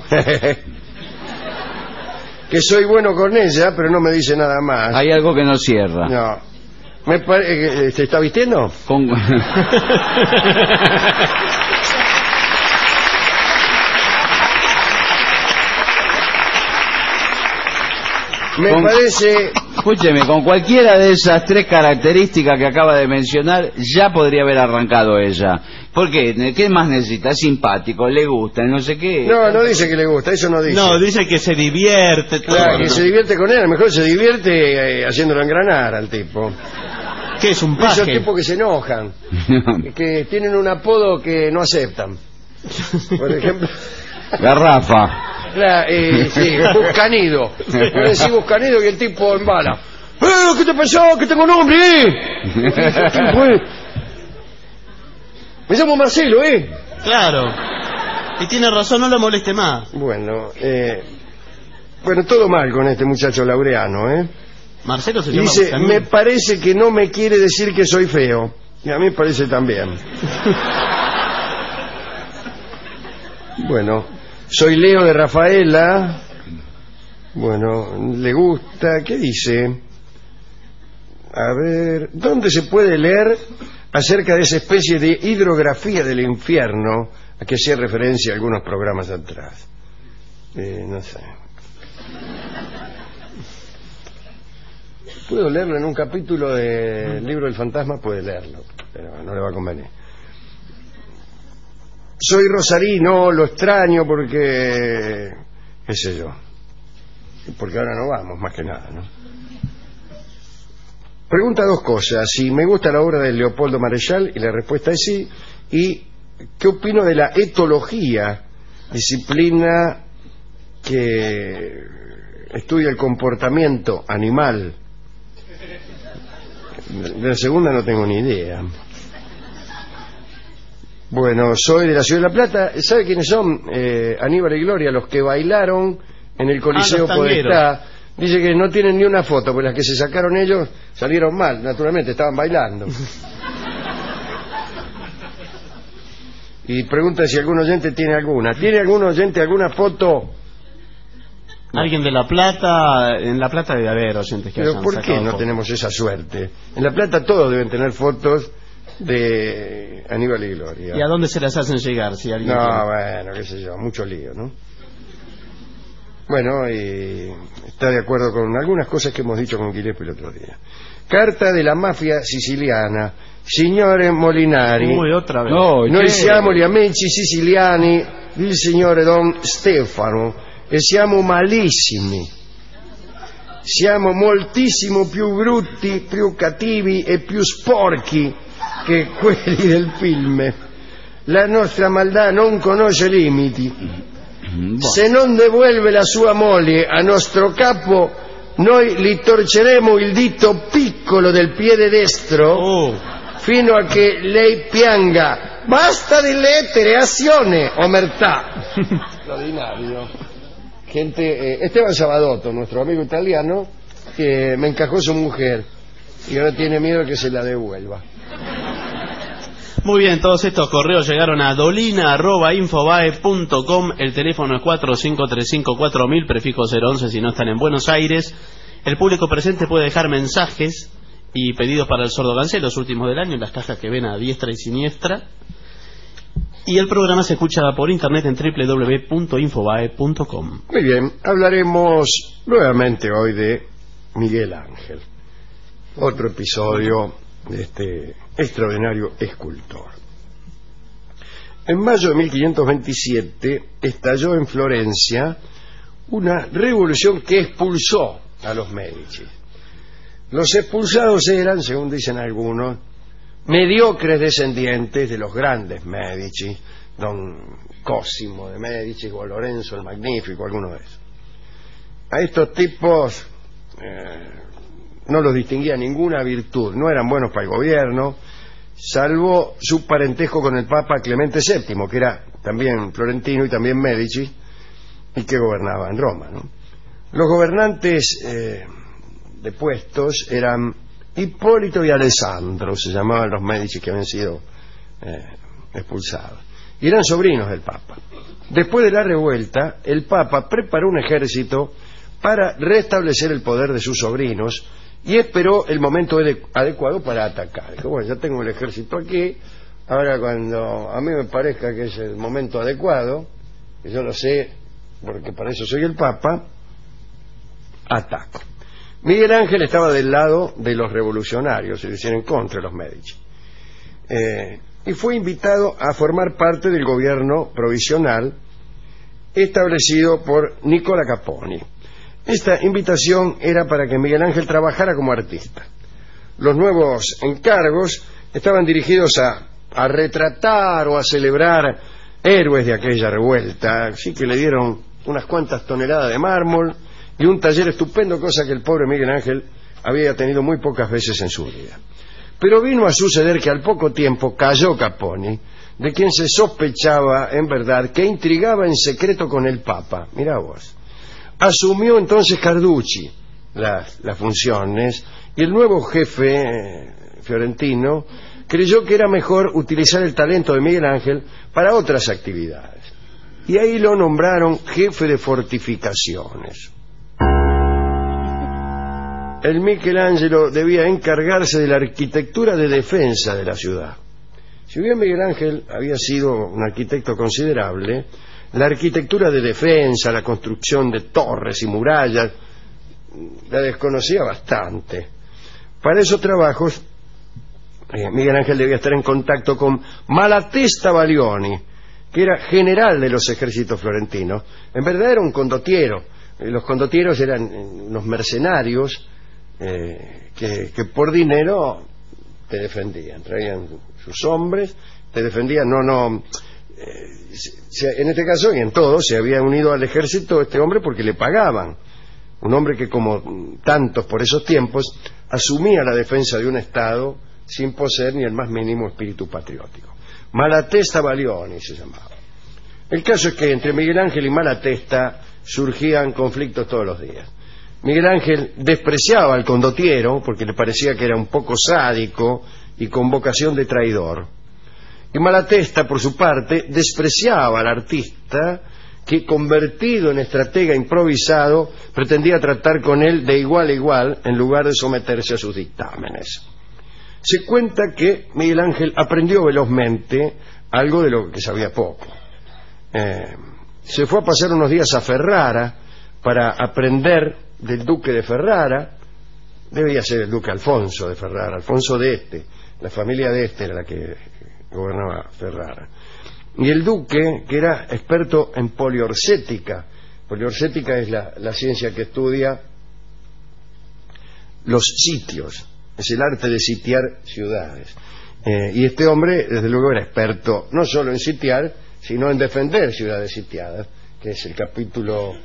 Que soy bueno con ella, pero no me dice nada más. Hay algo que no cierra. No. ¿Se está vistiendo? Me parece... Escúcheme, con cualquiera de esas tres características que acaba de mencionar, ya podría haber arrancado ella. ¿Por qué? ¿Qué más necesita? Es simpático, le gusta, no sé qué. No dice que le gusta, eso no dice. No, dice que se divierte. Claro, que se divierte con él, a lo mejor se divierte haciéndolo engranar al tipo. ¿Qué es un paje? Esos tipos que se enojan, que tienen un apodo que no aceptan. Por ejemplo... Garrafa. Sí, Buscanido. Puede decir Buscanido y el tipo embala. ¿Qué te pensó? ¿Que tengo nombre? Me llamo Marcelo, Claro. Y tiene razón, no lo moleste más. Bueno, todo mal con este muchacho Laureano, Marcelo se llama. Dice, me parece que no me quiere decir que soy feo. Y a mí me parece también. Bueno, soy Leo de Rafaela. Bueno, le gusta. ¿Qué dice? A ver, ¿dónde se puede leer acerca de esa especie de hidrografía del infierno a que hacía referencia algunos programas atrás? No sé. ¿Puedo leerlo en un capítulo del libro del fantasma? Puede leerlo, pero no le va a convenir. Soy rosarino, lo extraño porque... qué sé yo. Porque ahora no vamos, más que nada, ¿no? Pregunta dos cosas. Si me gusta la obra de Leopoldo Marechal, y la respuesta es sí. Y ¿qué opino de la etología? Disciplina que estudia el comportamiento animal. De la segunda no tengo ni idea. Bueno, soy de la Ciudad de La Plata. ¿Sabe quiénes son? Aníbal y Gloria, los que bailaron en el Coliseo Podestá. Dice que no tienen ni una foto, porque las que se sacaron ellos salieron mal, naturalmente, estaban bailando. Y pregunta si algún oyente tiene alguna. ¿Tiene algún oyente alguna foto? ¿Alguien de La Plata? En La Plata debe haber oyentes que ¿Pero hayan por qué no fotos. tenemos esa suerte? En La Plata todos deben tener fotos de Aníbal y Gloria. ¿Y a dónde se las hacen llegar? Si alguien No, tiene? bueno, qué sé yo, mucho lío, ¿no? Bueno, y está de acuerdo con algunas cosas que hemos dicho con Gillespie el otro día. Carta de la mafia siciliana. Signore Molinari, Uy, otra vez. noi siamo gli amici siciliani del signore Don Stefano e siamo malissimi. Siamo moltissimo più brutti, più cattivi e più sporchi che quelli del film. La nostra maldà non conosce limiti. Se non devuelve la sua moglie a nostro capo, noi gli torceremo il dito piccolo del piede destro fino a che lei pianga. Basta di lettere, azione, omertà. Extraordinario. Gente, Esteban Sabadotto, nuestro amigo italiano, que me encajó su mujer y ahora tiene miedo de que se la devuelva. Muy bien, todos estos correos llegaron a dolina@infobae.com. El teléfono es 45354000, prefijo 011 si no están en Buenos Aires. El público presente puede dejar mensajes y pedidos para el Sordo Cancel, los últimos del año, en las cajas que ven a diestra y siniestra. Y el programa se escucha por internet en www.infobae.com. Muy bien, hablaremos nuevamente hoy de Miguel Ángel. Otro episodio de este extraordinario escultor. En mayo de 1527 estalló en Florencia una revolución que expulsó a los Medici. Los expulsados eran, según dicen algunos, mediocres descendientes de los grandes Medici, don Cosimo de Medici o Lorenzo el Magnífico, alguno de esos. A estos tipos no los distinguía ninguna virtud, no eran buenos para el gobierno, salvo su parentesco con el Papa Clemente VII, que era también florentino y también Medici, y que gobernaba en Roma, ¿no? Los gobernantes depuestos eran Hipólito y Alessandro, se llamaban los Medici que habían sido expulsados, y eran sobrinos del Papa. Después de la revuelta, el Papa preparó un ejército para restablecer el poder de sus sobrinos y esperó el momento adecuado para atacar. Dijo, bueno, ya tengo el ejército aquí, ahora cuando a mí me parezca que es el momento adecuado, que yo lo sé porque para eso soy el Papa, ataco. Miguel Ángel estaba del lado de los revolucionarios, es decir, en contra de los Medici, y fue invitado a formar parte del gobierno provisional establecido por Nicola Caponi. Esta invitación era para que Miguel Ángel trabajara como artista. Los nuevos encargos estaban dirigidos a retratar o a celebrar héroes de aquella revuelta, así que le dieron unas cuantas toneladas de mármol y un taller estupendo, cosa que el pobre Miguel Ángel había tenido muy pocas veces en su vida. Pero vino a suceder que al poco tiempo cayó Caponi, de quien se sospechaba en verdad que intrigaba en secreto con el Papa. Mirá vos. Asumió entonces Carducci las funciones y el nuevo jefe fiorentino creyó que era mejor utilizar el talento de Miguel Ángel para otras actividades. Y ahí lo nombraron jefe de fortificaciones. El Michelangelo debía encargarse de la arquitectura de defensa de la ciudad. Si bien Miguel Ángel había sido un arquitecto considerable, la arquitectura de defensa, la construcción de torres y murallas, la desconocía bastante. Para esos trabajos, Miguel Ángel debía estar en contacto con Malatesta Balioni, que era general de los ejércitos florentinos. En verdad era un condottiero. Los condottieros eran unos mercenarios que por dinero te defendían, traían sus hombres, te defendían, en este caso y en todo se había unido al ejército este hombre porque le pagaban. Un hombre que, como tantos por esos tiempos, asumía la defensa de un Estado sin poseer ni el más mínimo espíritu patriótico. Malatesta Balioni se llamaba. El caso es que entre Miguel Ángel y Malatesta surgían conflictos todos los días. Miguel Ángel despreciaba al condottiero porque le parecía que era un poco sádico y con vocación de traidor. Y Malatesta, por su parte, despreciaba al artista que, convertido en estratega improvisado, pretendía tratar con él de igual a igual en lugar de someterse a sus dictámenes. Se cuenta que Miguel Ángel aprendió velozmente algo de lo que sabía poco. Se fue a pasar unos días a Ferrara para aprender del duque de Ferrara. Debía ser el duque Alfonso de Ferrara, Alfonso de Este, la familia de Este era la que gobernaba Ferrara. Y el duque, que era experto en poliorcética. Poliorcética es la ciencia que estudia los sitios, es el arte de sitiar ciudades. Y este hombre, desde luego, era experto no solo en sitiar, sino en defender ciudades sitiadas, que es el capítulo,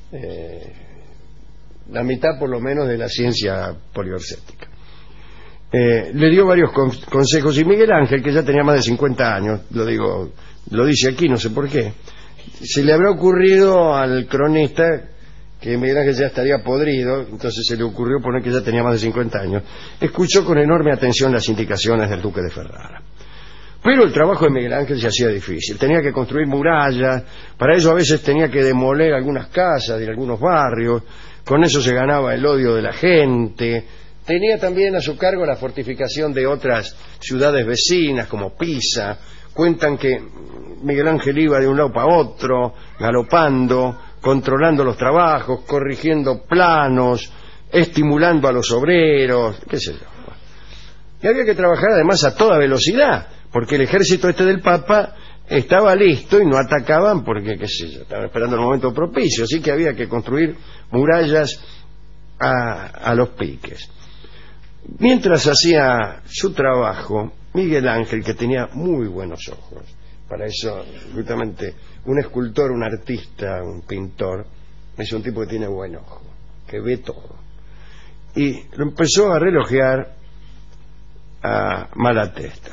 la mitad por lo menos de la ciencia poliorcética. Le dio varios consejos, y Miguel Ángel, que ya tenía más de 50 años, lo dice aquí, no sé por qué, se le habrá ocurrido al cronista que Miguel Ángel ya estaría podrido, entonces se le ocurrió poner que ya tenía más de 50 años. Escuchó con enorme atención las indicaciones del duque de Ferrara. Pero el trabajo de Miguel Ángel se hacía difícil. Tenía que construir murallas, para ello a veces tenía que demoler algunas casas de algunos barrios, con eso se ganaba el odio de la gente. Tenía también a su cargo la fortificación de otras ciudades vecinas, como Pisa. Cuentan que Miguel Ángel iba de un lado para otro, galopando, controlando los trabajos, corrigiendo planos, estimulando a los obreros, qué sé yo. Y había que trabajar además a toda velocidad, porque el ejército del Papa estaba listo y no atacaban porque, qué sé yo, estaban esperando el momento propicio, así que había que construir murallas a los piques. Mientras hacía su trabajo, Miguel Ángel, que tenía muy buenos ojos, para eso, justamente, un escultor, un artista, un pintor, es un tipo que tiene buen ojo, que ve todo. Y lo empezó a relojear a Malatesta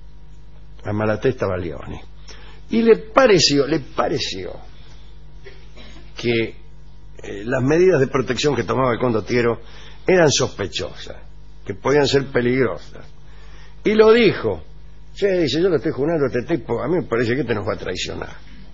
Balioni. Y le pareció que las medidas de protección que tomaba el condottiero eran sospechosas, que podían ser peligrosas. Y lo dijo. Dice, yo lo estoy jurando a este tipo, a mí me parece que este nos va a traicionar.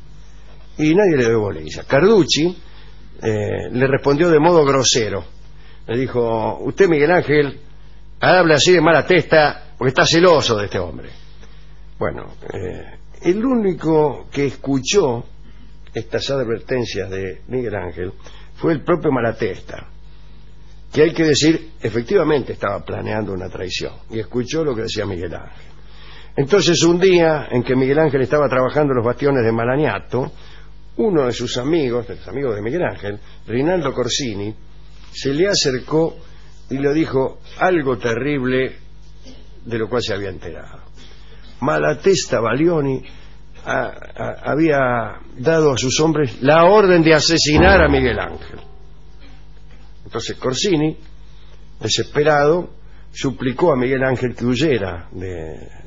Y nadie le dio bolilla. Carducci le respondió de modo grosero. Le dijo, usted, Miguel Ángel, habla así de Malatesta porque está celoso de este hombre. Bueno, el único que escuchó estas advertencias de Miguel Ángel fue el propio Malatesta, que hay que decir, efectivamente estaba planeando una traición, y escuchó lo que decía Miguel Ángel. Entonces, un día en que Miguel Ángel estaba trabajando en los bastiones de Malagnato, uno de sus amigos, de los amigos de Miguel Ángel, Rinaldo Corsini, se le acercó y le dijo algo terrible de lo cual se había enterado. Malatesta Balioni había dado a sus hombres la orden de asesinar a Miguel Ángel. Entonces Corsini, desesperado, suplicó a Miguel Ángel que huyera de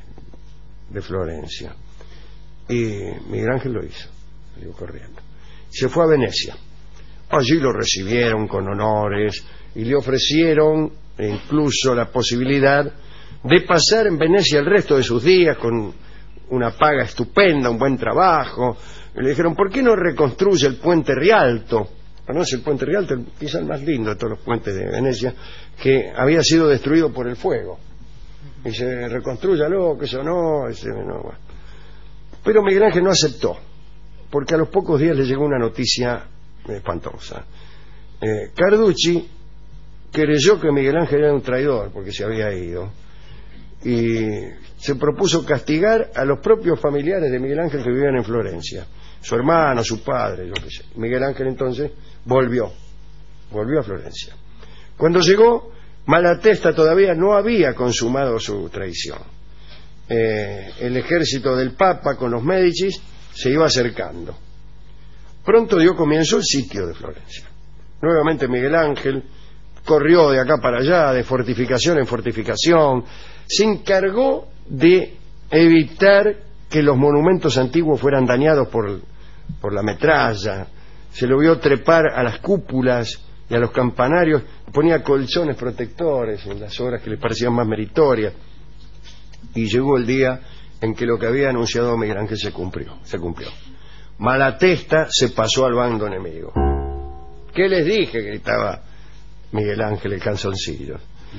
Florencia. Y Miguel Ángel lo hizo, salió corriendo. Se fue a Venecia. Allí lo recibieron con honores y le ofrecieron incluso la posibilidad de pasar en Venecia el resto de sus días con una paga estupenda, un buen trabajo. Y le dijeron, ¿por qué no reconstruye el puente Rialto? ¿Conoce el puente Rialto? Quizá el más lindo de todos los puentes de Venecia, que había sido destruido por el fuego. Y se reconstrúyalo, que eso no. Bueno. Pero Miguel Ángel no aceptó, porque a los pocos días le llegó una noticia espantosa. Carducci creyó que Miguel Ángel era un traidor porque se había ido, y se propuso castigar a los propios familiares de Miguel Ángel que vivían en Florencia, su hermano, su padre, yo qué sé. Miguel Ángel entonces volvió a Florencia. Cuando llegó, Malatesta todavía no había consumado su traición. El ejército del Papa con los Médicis se iba acercando. Pronto dio comienzo el sitio de Florencia. Nuevamente Miguel Ángel corrió de acá para allá, de fortificación en fortificación, se encargó de evitar que los monumentos antiguos fueran dañados por la metralla. Se lo vio trepar a las cúpulas y a los campanarios, ponía colchones protectores en las obras que le parecían más meritorias. Y llegó el día en que lo que había anunciado Miguel Ángel se cumplió. Malatesta se pasó al bando enemigo. ¿Qué les dije? Gritaba Miguel Ángel el canzoncillo.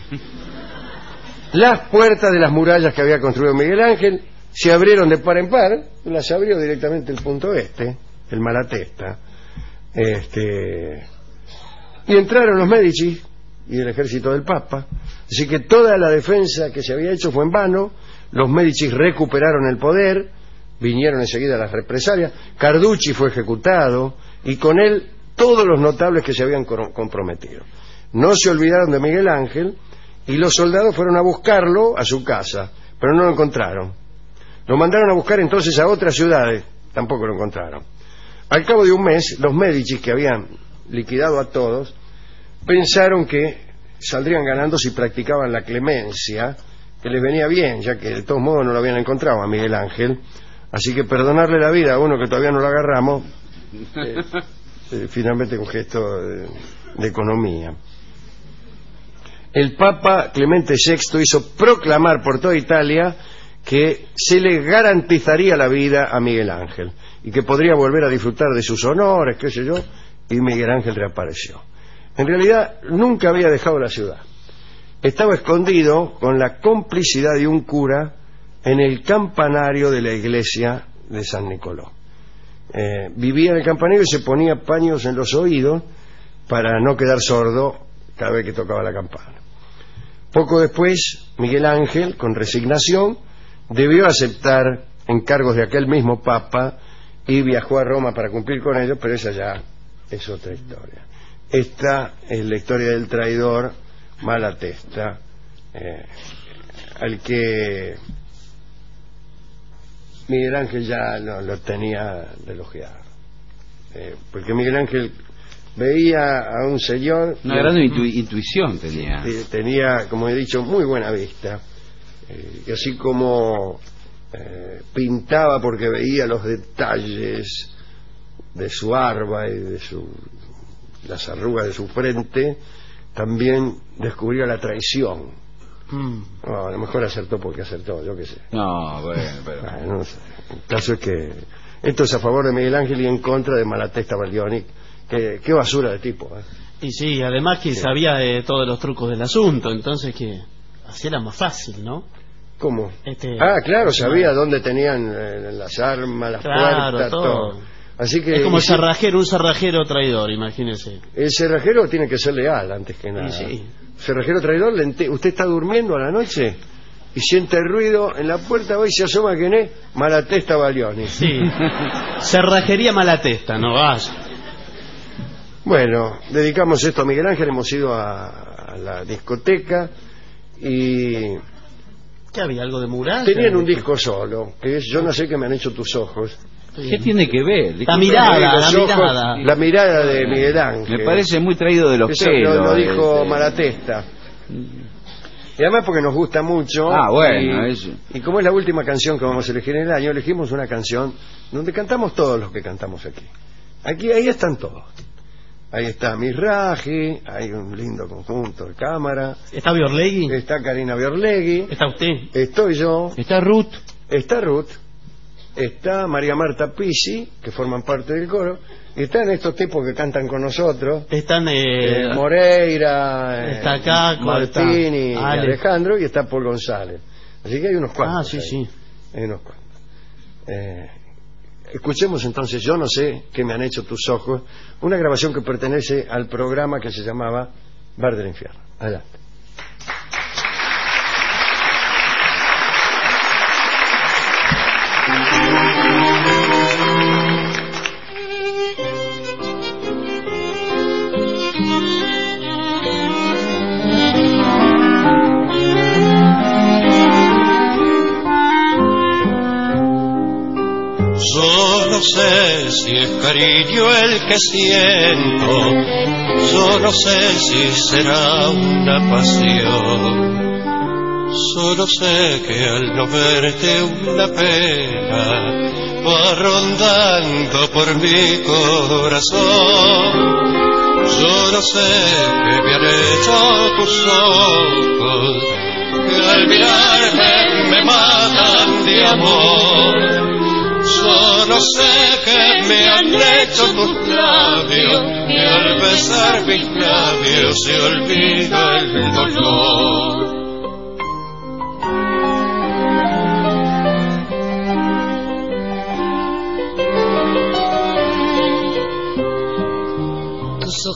Las puertas de las murallas que había construido Miguel Ángel se abrieron de par en par, las abrió directamente el punto este, el Malatesta. Y entraron los Medici y el ejército del Papa, así que toda la defensa que se había hecho fue en vano. Los Medici recuperaron el poder, vinieron enseguida las represalias, Carducci fue ejecutado y con él todos los notables que se habían comprometido. No se olvidaron de Miguel Ángel y los soldados fueron a buscarlo a su casa, pero no lo encontraron. Lo mandaron a buscar entonces a otras ciudades, tampoco lo encontraron. Al cabo de un mes, los Medici, que habían liquidado a todos, pensaron que saldrían ganando si practicaban la clemencia, que les venía bien, ya que de todos modos no lo habían encontrado a Miguel Ángel, así que perdonarle la vida a uno que todavía no lo agarramos, finalmente un gesto de economía. El Papa Clemente VI hizo proclamar por toda Italia que se le garantizaría la vida a Miguel Ángel y que podría volver a disfrutar de sus honores, qué sé yo, y Miguel Ángel reapareció. En realidad nunca había dejado la ciudad. Estaba escondido con la complicidad de un cura en el campanario de la iglesia de San Nicolò. Vivía en el campanario y se ponía paños en los oídos para no quedar sordo cada vez que tocaba la campana. Poco después, Miguel Ángel, con resignación, debió aceptar encargos de aquel mismo Papa y viajó a Roma para cumplir con ellos, pero esa ya es otra historia. Esta es la historia del traidor Malatesta, al que Miguel Ángel ya lo tenía de elogiar, porque Miguel Ángel veía a un señor... Una gran intuición tenía. Tenía, como he dicho, muy buena vista, y así como pintaba porque veía los detalles de su barba y de las arrugas de su frente, también descubría la traición. A lo mejor acertó porque acertó, yo qué sé. No, bueno, pero... Bueno, no sé. El caso es que esto es a favor de Miguel Ángel y en contra de Malatesta Baglioni. Qué basura de tipo, ¿eh? Y sí, además que sabía de todos los trucos del asunto, entonces que así era más fácil, ¿no? ¿Cómo? Claro, sabía dónde tenían las armas, las puertas, todo. Así que, es como un cerrajero traidor, imagínese. El cerrajero tiene que ser leal antes que nada. Sí. Cerrajero traidor, usted está durmiendo a la noche y siente el ruido en la puerta, va y se asoma, ¿quién es? Malatesta Baglioni. Sí. Cerrajería Malatesta, no vaya. Bueno, dedicamos esto a Miguel Ángel, hemos ido a la discoteca y... ¿Qué había? ¿Algo de mural? Tenían un disco solo, que es Yo no sé qué me han hecho tus ojos. ¿Qué tiene que ver? La mirada de Miguel Ángel. Me parece muy traído de los pelos. Lo dijo Malatesta. Y además porque nos gusta mucho. Bueno. Y como es la última canción que vamos a elegir en el año, elegimos una canción donde cantamos todos los que cantamos aquí. Ahí están todos. Ahí está Mizrahi, hay un lindo conjunto de cámara. ¿Está Biorlegui? Está Karina Biorlegui. ¿Está usted? Estoy yo. ¿Está Ruth? Está Ruth. Está María Marta Pisi, que forman parte del coro. Y están estos tipos que cantan con nosotros. Están Moreira, está Caco, Martini, Alejandro, y está Paul González. Así que hay unos cuantos. Sí. Hay unos cuantos. Escuchemos entonces Yo no sé qué me han hecho tus ojos, una grabación que pertenece al programa que se llamaba Bar del Infierno. Adelante. No sé si es cariño el que siento, solo sé si será una pasión. Solo sé que al no verte una pena va rondando por mi corazón. Solo sé que me han hecho tus ojos, que al mirarme me matan de amor. Solo sé que me han hecho tus labios, y al besar mis labios se olvida el dolor.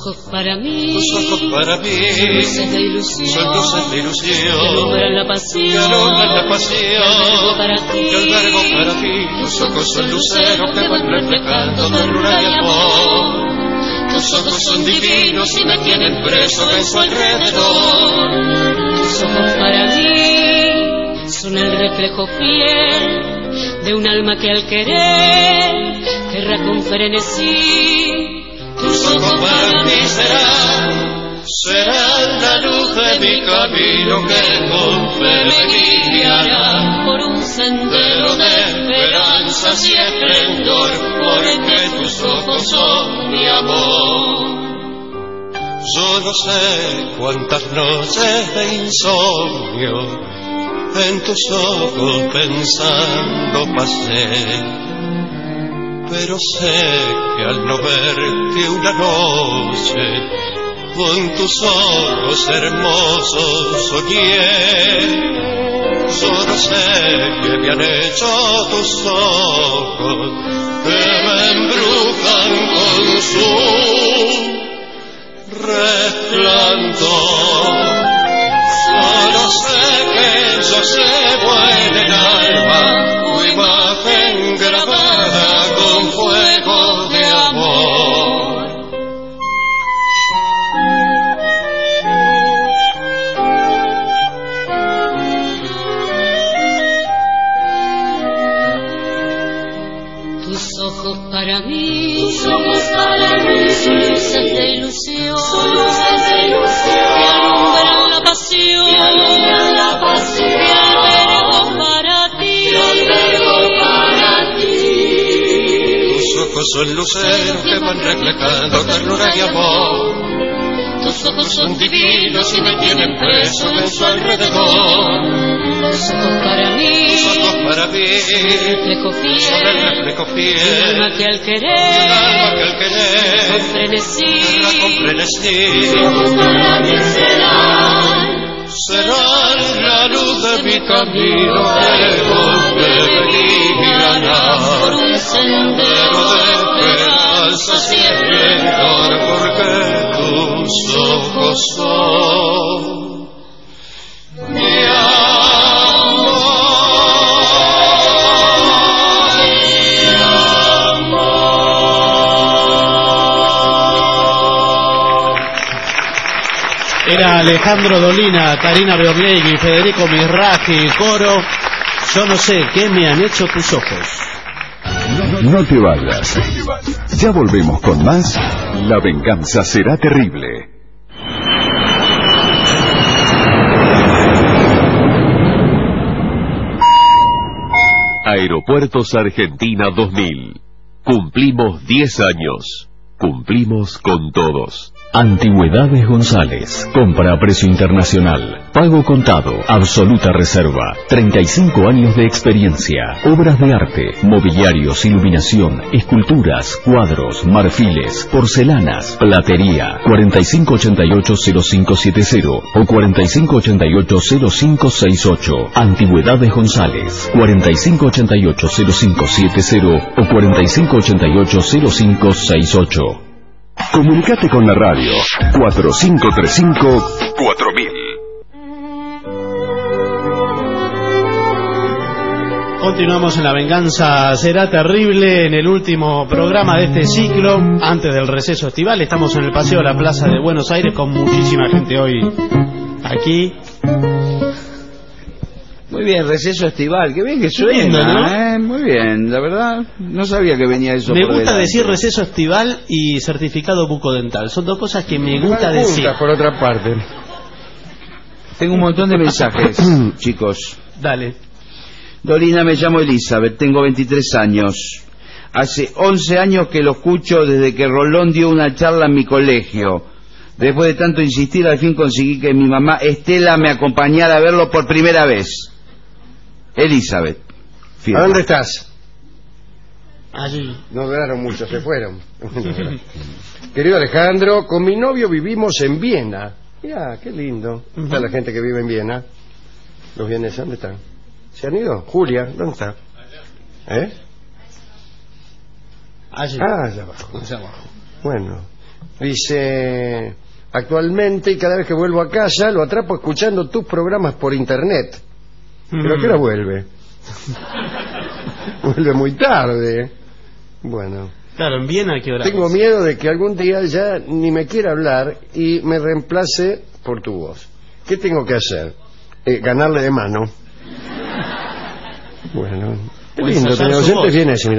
ojos para mí, tus ojos para mí, son luces de ilusión, son luces de ilusión, que alumbran la pasión, que alumbran la pasión, para ti, que albergo para ti. Tus ojos son luceros que van reflejando ternura y amor. Tus ojos son divinos y me tienen preso en su alrededor. Tus ojos para mí son el reflejo fiel de un alma que al querer querrá con frenesí. Tus ojos para mí serán la luz de mi camino que con fe me guiará por un sendero de esperanzas y esplendor, porque tus ojos son mi amor. Yo no sé cuántas noches de insomnio en tus ojos pensando pasé, pero sé que al no verte una noche con tus ojos hermosos soñé. Yo no sé qué me han hecho tus ojos que me embrujan con su resplandor. Solo sé que yo llevo en el alma tu imagen grabada con fuego de amor. Tus ojos para mí son luces de ilusión, que alumbran la pasión, que albergo para ti. Tus ojos son luceros que van reflejando ternura y amor. Tus ojos son divinos y me tienen preso en su alrededor. Tus ojos para mí reflejo son el reflejo fiel, fiel, alma que al el alma que al querer con querer frenesí, con frenesí para mí serán la luz de mi camino que con fe me guiará por un sendero de esperanzas y esplendor, porque tus ojos son mi Era Alejandro Dolina, Karina Beorlegui, Federico Misraji, coro. Yo no sé qué me han hecho tus ojos. No te vayas. Ya volvemos con más. La venganza será terrible. Aeropuertos Argentina 2000. Cumplimos 10 años. Cumplimos con todos. Antigüedades González. Compra a precio internacional. Pago contado. Absoluta reserva. 35 años de experiencia. Obras de arte, mobiliarios, iluminación, esculturas, cuadros, marfiles, porcelanas, platería. 4588-0570 o 4588-0568. Antigüedades González. 4588-0570 o 4588-0568. Comunicate con la radio 4535-4000. Continuamos en La Venganza Será Terrible, en el último programa de este ciclo, antes del receso estival. Estamos en el Paseo de la Plaza de Buenos Aires con muchísima gente hoy aquí. Muy bien, receso estival, qué bien que suena, ¿no? Muy bien, la verdad, no sabía que venía eso. Me por gusta delante. decir receso estival y certificado bucodental, son dos cosas que me gusta Me decir. por otra parte. Tengo un montón de mensajes, chicos. Dale. Dolina, me llamo Elizabeth, tengo 23 años. Hace 11 años que lo escucho desde que Rolón dio una charla en mi colegio. Después de tanto insistir, al fin conseguí que mi mamá Estela me acompañara a verlo por primera vez. Elizabeth. ¿A dónde estás? Allí. No duraron mucho, se fueron. Querido Alejandro, con mi novio vivimos en Viena. Mirá, qué lindo. Está la gente que vive en Viena. Los vieneses, ¿dónde están? ¿Se han ido? Julia, ¿dónde está? ¿Eh? Allí. Ah, allá abajo. Allá abajo. Bueno, Dice, actualmente y cada vez que vuelvo a casa lo atrapo escuchando tus programas por internet. ¿Pero a qué hora vuelve? Vuelve muy tarde. Bueno. Claro, ¿en Viena a qué hora? Tengo miedo de que algún día ya ni me quiera hablar y me reemplace por tu voz. ¿Qué tengo que hacer? Ganarle de mano. Bueno, qué Pues lindo, hallar tener su oyentes voz. viene ese, mira.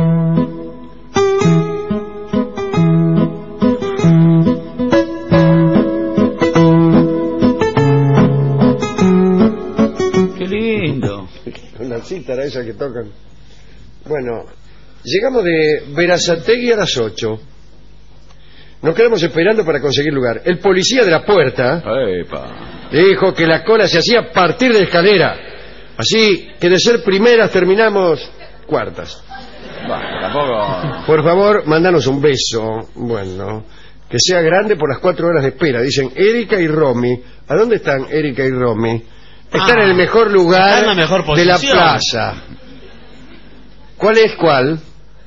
Qué lindo. Una cítara esa que tocan. Bueno, llegamos de Berazategui a las 8. Nos quedamos esperando para conseguir lugar. El policía de la puerta Epa. dijo que la cola se hacía a partir de la escalera. Así que de ser primeras terminamos cuartas. Bueno, tampoco... Por favor, mandanos un beso. Bueno, que sea grande por las 4 horas de espera. Dicen Erika y Romy. ¿A dónde están Erika y Romy? Están en el mejor lugar Están en la mejor de la posición. plaza. ¿Cuál es cuál?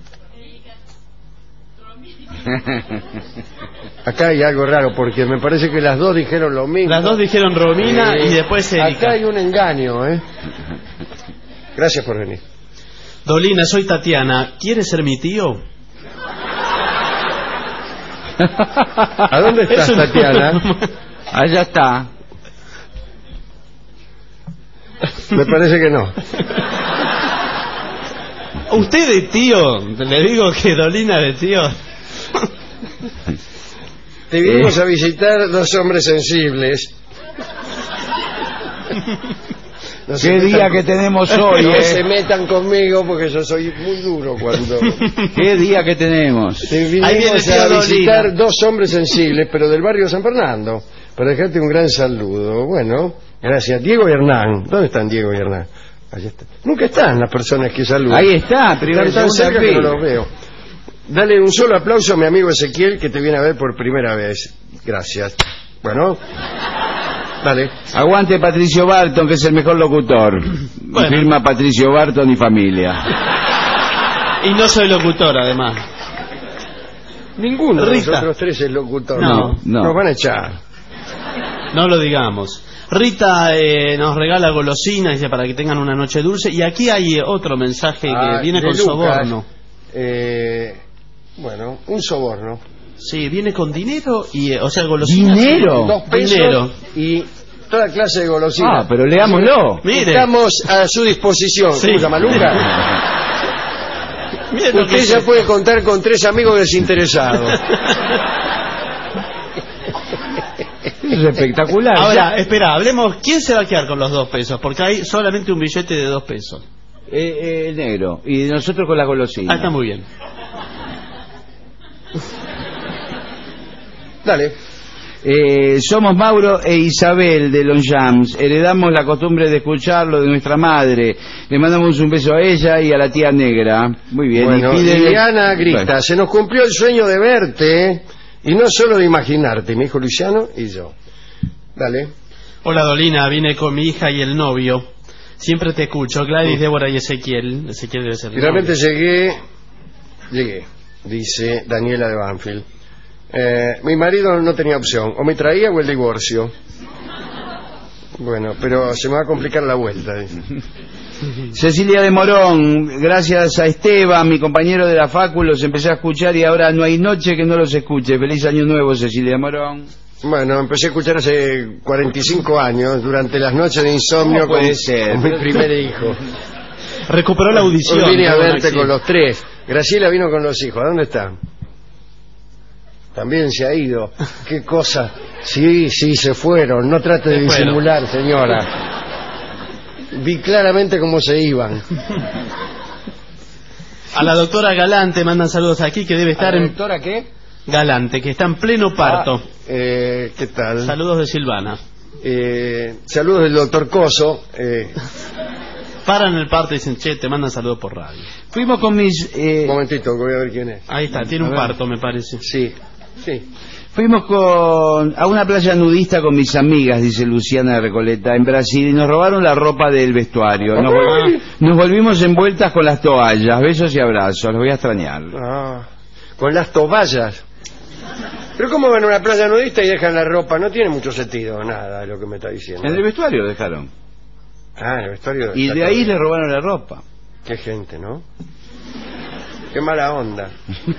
Acá hay algo raro porque me parece que las dos dijeron lo mismo. Las dos dijeron Romina y después Erika. Acá hay un engaño, ¿eh? Gracias por venir. Dolina, soy Tatiana. ¿Quieres ser mi tío? ¿A dónde estás, Es un- Tatiana? Allá está. Me parece que no. Usted de tío, le digo que Dolina de tío. Te vinimos a visitar dos hombres sensibles. No se Qué metan día con- que tenemos hoy, No se ¿eh? metan conmigo porque yo soy muy duro cuando... Qué día que tenemos. Te Ahí viene vinimos tío a Dolina. visitar dos hombres sensibles, pero del barrio San Fernando, para dejarte un gran saludo. Bueno, gracias. Diego y Hernán. ¿Dónde están Diego y Hernán? Allí está. Nunca están las personas que saludan. Ahí está, primero Están tan segunda cerca que no fila. los veo. Dale un solo aplauso a mi amigo Ezequiel, que te viene a ver por primera vez. Gracias. Bueno, dale. Aguante Patricio Barton, que es el mejor locutor. Bueno. Firma Patricio Barton y familia. Y no soy locutor, además. Ninguno de Rita. nosotros tres es locutor. No, no. Nos van a echar. No lo digamos. Rita nos regala golosinas, dice, para que tengan una noche dulce. Y aquí hay otro mensaje que viene de con Lucas. soborno. Bueno, un soborno. Sí, viene con dinero y, o sea, golosinas. ¿Dinero? 2 pesos Dinero. y toda clase de golosinas. Ah, pero leámoslo. Mire. Estamos a su disposición. Sí. ¿Cómo se llama, Lucas? Mire lo Usted que ya es. puede contar con 3 amigos desinteresados. Es espectacular. Ahora, espera, hablemos. ¿Quién se va a quedar con los 2 pesos? Porque hay solamente un billete de 2 pesos. El negro. Y nosotros con la golosina. Ah, está muy bien. Dale. Somos Mauro e Isabel de Longchamps. Heredamos la costumbre de escucharlo de nuestra madre. Le mandamos un beso a ella y a la tía negra. Muy bien. Bueno, y pide- Liliana grita, Bueno. se nos cumplió el sueño de verte y no solo de imaginarte, mi hijo Luciano y yo. Dale. Hola, Dolina, vine con mi hija y el novio. Siempre te escucho, Gladys, Débora y Ezequiel. Ezequiel debe ser el Finalmente novio. llegué, dice Daniela de Banfield. Mi marido no tenía opción, o me traía o el divorcio. Bueno, pero se me va a complicar la vuelta. Dice. Cecilia de Morón, gracias a Esteban, mi compañero de la facu, los empecé a escuchar y ahora no hay noche que no los escuche. Feliz año nuevo, Cecilia de Morón. Bueno, empecé a escuchar hace 45 años, durante las noches de insomnio ¿Cómo puede con, ser? con mi primer hijo. Recuperó la audición. Hoy vine a ¿no? verte Maxi? con los 3. Graciela vino con los hijos. ¿A dónde están? También se ha ido. ¿Qué cosa? Sí, se fueron. No trate de Se fueron. disimular, señora. Vi claramente cómo se iban. A la doctora Galante mandan saludos aquí, que debe estar en ¿Doctora qué? Galante, que está en pleno parto. ¿Qué tal? Saludos de Silvana. Saludos del doctor Coso. Paran el parto y dicen, che, te mandan saludos por radio. Fuimos con mis... Un momentito, que voy a ver quién es. Ahí está, tiene A un ver. parto, me parece. Sí. Fuimos a una playa nudista con mis amigas, dice Luciana de Recoleta, en Brasil, y nos robaron la ropa del vestuario. Nos volvimos envueltas con las toallas. Besos y abrazos, los voy a extrañar. Con las toballas. Pero ¿cómo van a una playa nudista y dejan la ropa? No tiene mucho sentido, nada, lo que me está diciendo. En el vestuario dejaron. Ah, en el vestuario. Y de ahí le robaron la ropa. Qué gente, ¿no? Qué mala onda.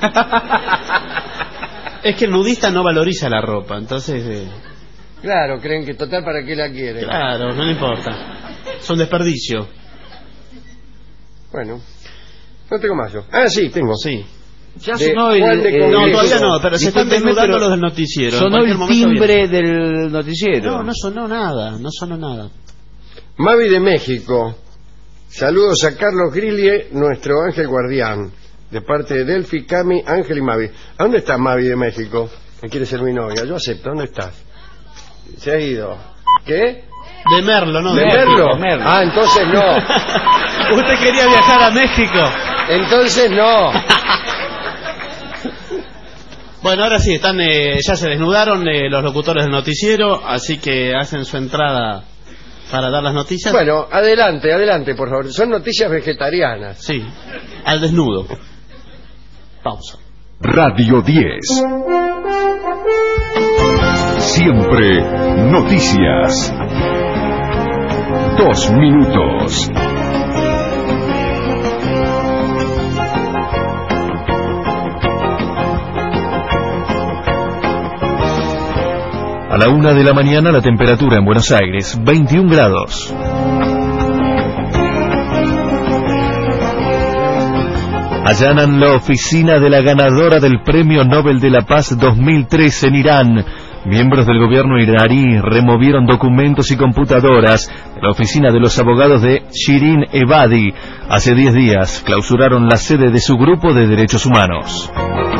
Es que el nudista no valoriza la ropa, entonces... Claro, creen que total, ¿para qué la quieren? Claro, no le importa. Son desperdicio. Bueno, no tengo más yo. Ah, sí, tengo. Sí. Ya De sonó Juan de No, Congreso. todavía no, pero se están Discúlpeme, desnudando pero los del noticiero. sonó En el cualquier momento timbre viene. del noticiero. No, no sonó nada, no sonó nada. Mavi de México. Saludos a Carlos Grillie, nuestro ángel guardián. De parte de Delphi, Cami, Ángel y Mavi. ¿A dónde está Mavi de México? Que quiere ser mi novia. Yo acepto. ¿Dónde estás? Se ha ido. ¿Qué? De Merlo, ¿no? ¿De Merlo. Merlo? Ah, entonces no. Usted quería viajar a México. Entonces no. Bueno, ahora sí, están ya se desnudaron los locutores del noticiero, así que hacen su entrada para dar las noticias. Bueno, adelante, adelante, por favor. Son noticias vegetarianas. Sí, al desnudo. Pausa. Radio 10. Siempre noticias. 2 minutos. A la 1 de la mañana la temperatura en Buenos Aires, 21 grados. Allanan la oficina de la ganadora del Premio Nobel de la Paz 2003 en Irán. Miembros del gobierno iraní removieron documentos y computadoras de la oficina de los abogados de Shirin Ebadi. Hace 10 días clausuraron la sede de su grupo de derechos humanos.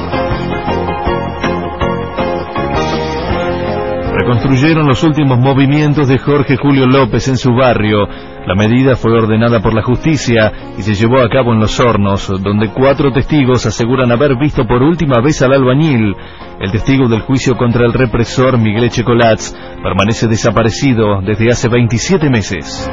Reconstruyeron los últimos movimientos de Jorge Julio López en su barrio. La medida fue ordenada por la justicia y se llevó a cabo en Los Hornos, donde 4 testigos aseguran haber visto por última vez al albañil. El testigo del juicio contra el represor Miguel Echecolatz permanece desaparecido desde hace 27 meses.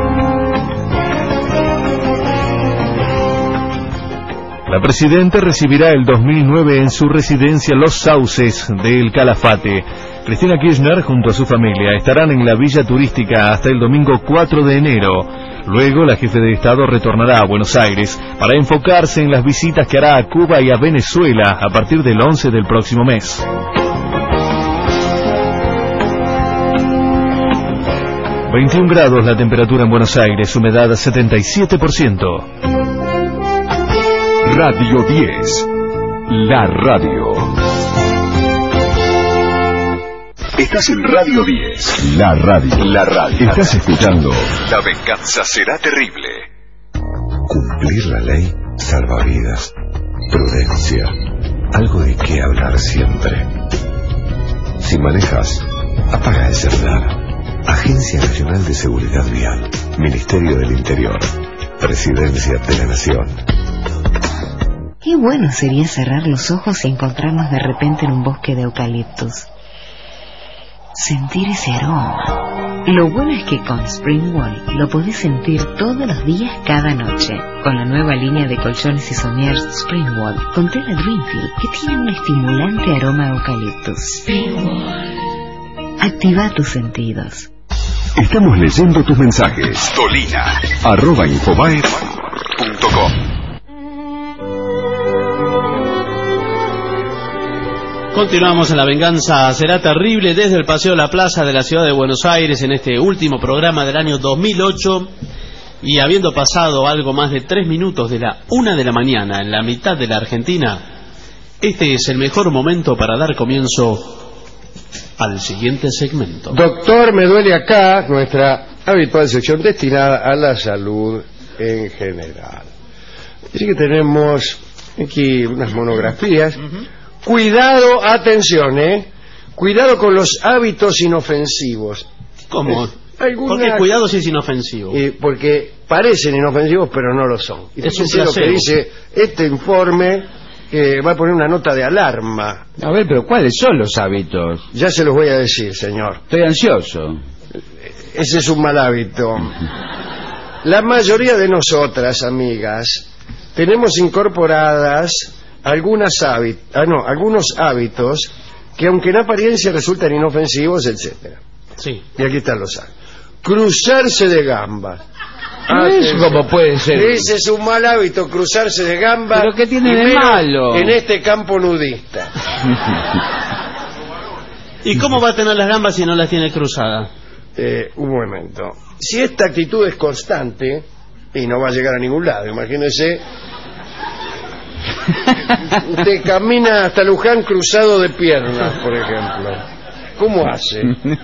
La presidenta recibirá el 2009 en su residencia Los Sauces de El Calafate. Cristina Kirchner junto a su familia estarán en la villa turística hasta el domingo 4 de enero. Luego la jefe de Estado retornará a Buenos Aires para enfocarse en las visitas que hará a Cuba y a Venezuela a partir del 11 del próximo mes. ...21 grados la temperatura en Buenos Aires, humedad 77%. Radio 10. La radio. Estás en Radio 10. La radio. La radio. Estás escuchando La venganza será terrible. Cumplir la ley salva vidas. Prudencia. Algo de qué hablar siempre. Si manejas, apaga el celular. Agencia Nacional de Seguridad Vial. Ministerio del Interior. Presidencia de la Nación. Qué bueno sería cerrar los ojos y encontrarnos de repente en un bosque de eucaliptus. Sentir ese aroma. Lo bueno es que con Springwall lo podés sentir todos los días, cada noche. Con la nueva línea de colchones y somiers Springwall, con tela Dreamfield, que tiene un estimulante aroma a eucaliptus. Springwall. Activa tus sentidos. Estamos leyendo tus mensajes. Tolina@infobae.com. Continuamos en La Venganza Será Terrible desde el Paseo de la Plaza de la Ciudad de Buenos Aires en este último programa del año 2008 y habiendo pasado algo más de 3 minutos de la 1 de la mañana en la mitad de la Argentina, este es el mejor momento para dar comienzo al siguiente segmento. Doctor, me duele acá, nuestra habitual sección destinada a la salud en general. Así que tenemos aquí unas monografías. Cuidado, atención, cuidado con los hábitos inofensivos. ¿Cómo? Porque cuidado si es inofensivo. Porque parecen inofensivos, pero no lo son. Y Es un fíjense lo que dice este informe, que va a poner una nota de alarma. A ver, pero ¿cuáles son los hábitos? Ya se los voy a decir, señor. Estoy ansioso. Ese es un mal hábito. La mayoría de nosotras, amigas, tenemos incorporadas algunos hábitos que aunque en apariencia resultan inofensivos, etcétera. Sí. Y aquí están los actos. Cruzarse de gambas. ¿Eso cómo puede ser? Ese es un mal hábito, cruzarse de gambas. ¿Pero qué tiene y de menos malo? En este campo nudista. ¿Y cómo va a tener las gambas si no las tiene cruzadas? Un momento. Si esta actitud es constante, y no va a llegar a ningún lado, imagínese. Usted camina hasta Luján cruzado de piernas, por ejemplo. ¿Cómo hace?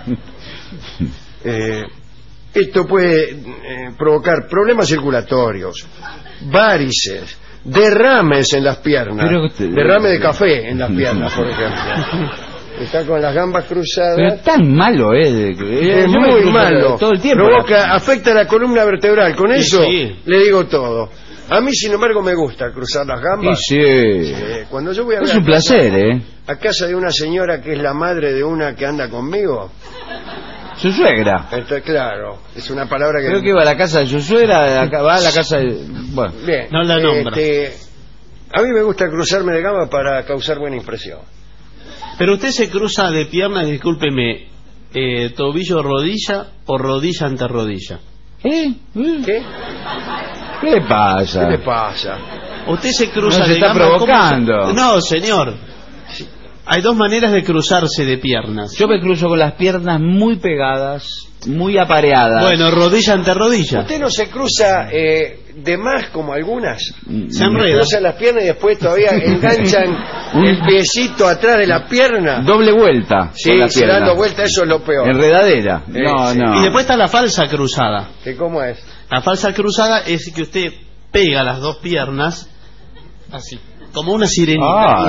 Esto puede provocar problemas circulatorios, varices, derrames en las piernas, derrame de café en las piernas, por ejemplo. Está con las gambas cruzadas. Pero tan malo es muy malo. Todo el tiempo. Afecta la columna vertebral. Con eso le digo todo. A mí, sin embargo, me gusta cruzar las gambas. Sí. Cuando yo voy a ver es un placer, a casa de una señora que es la madre de una que anda conmigo. Su suegra. Está claro. Es una palabra que... Creo que va a la casa de su suegra, va a la casa de... Bueno. Bien. No la nombra. A mí me gusta cruzarme de gambas para causar buena impresión. Pero usted se cruza de piernas, discúlpeme, tobillo-rodilla o rodilla ante rodilla. ¿Qué? ¿Qué le pasa? ¿Qué le pasa? Usted se cruza no se de está gambas, provocando. No, señor. Hay dos maneras de cruzarse de piernas. Yo me cruzo con las piernas muy pegadas, muy apareadas. Bueno, rodilla ante rodilla. ¿Usted no se cruza de más como algunas? Se enreda. Cruzan las piernas y después todavía enganchan el piecito atrás de la pierna. Doble vuelta. Sí, se dando vuelta, eso es lo peor. Enredadera. No, sí. no. Y después está la falsa cruzada. ¿Qué cómo es? La falsa cruzada es que usted pega las dos piernas así, como una sirenita.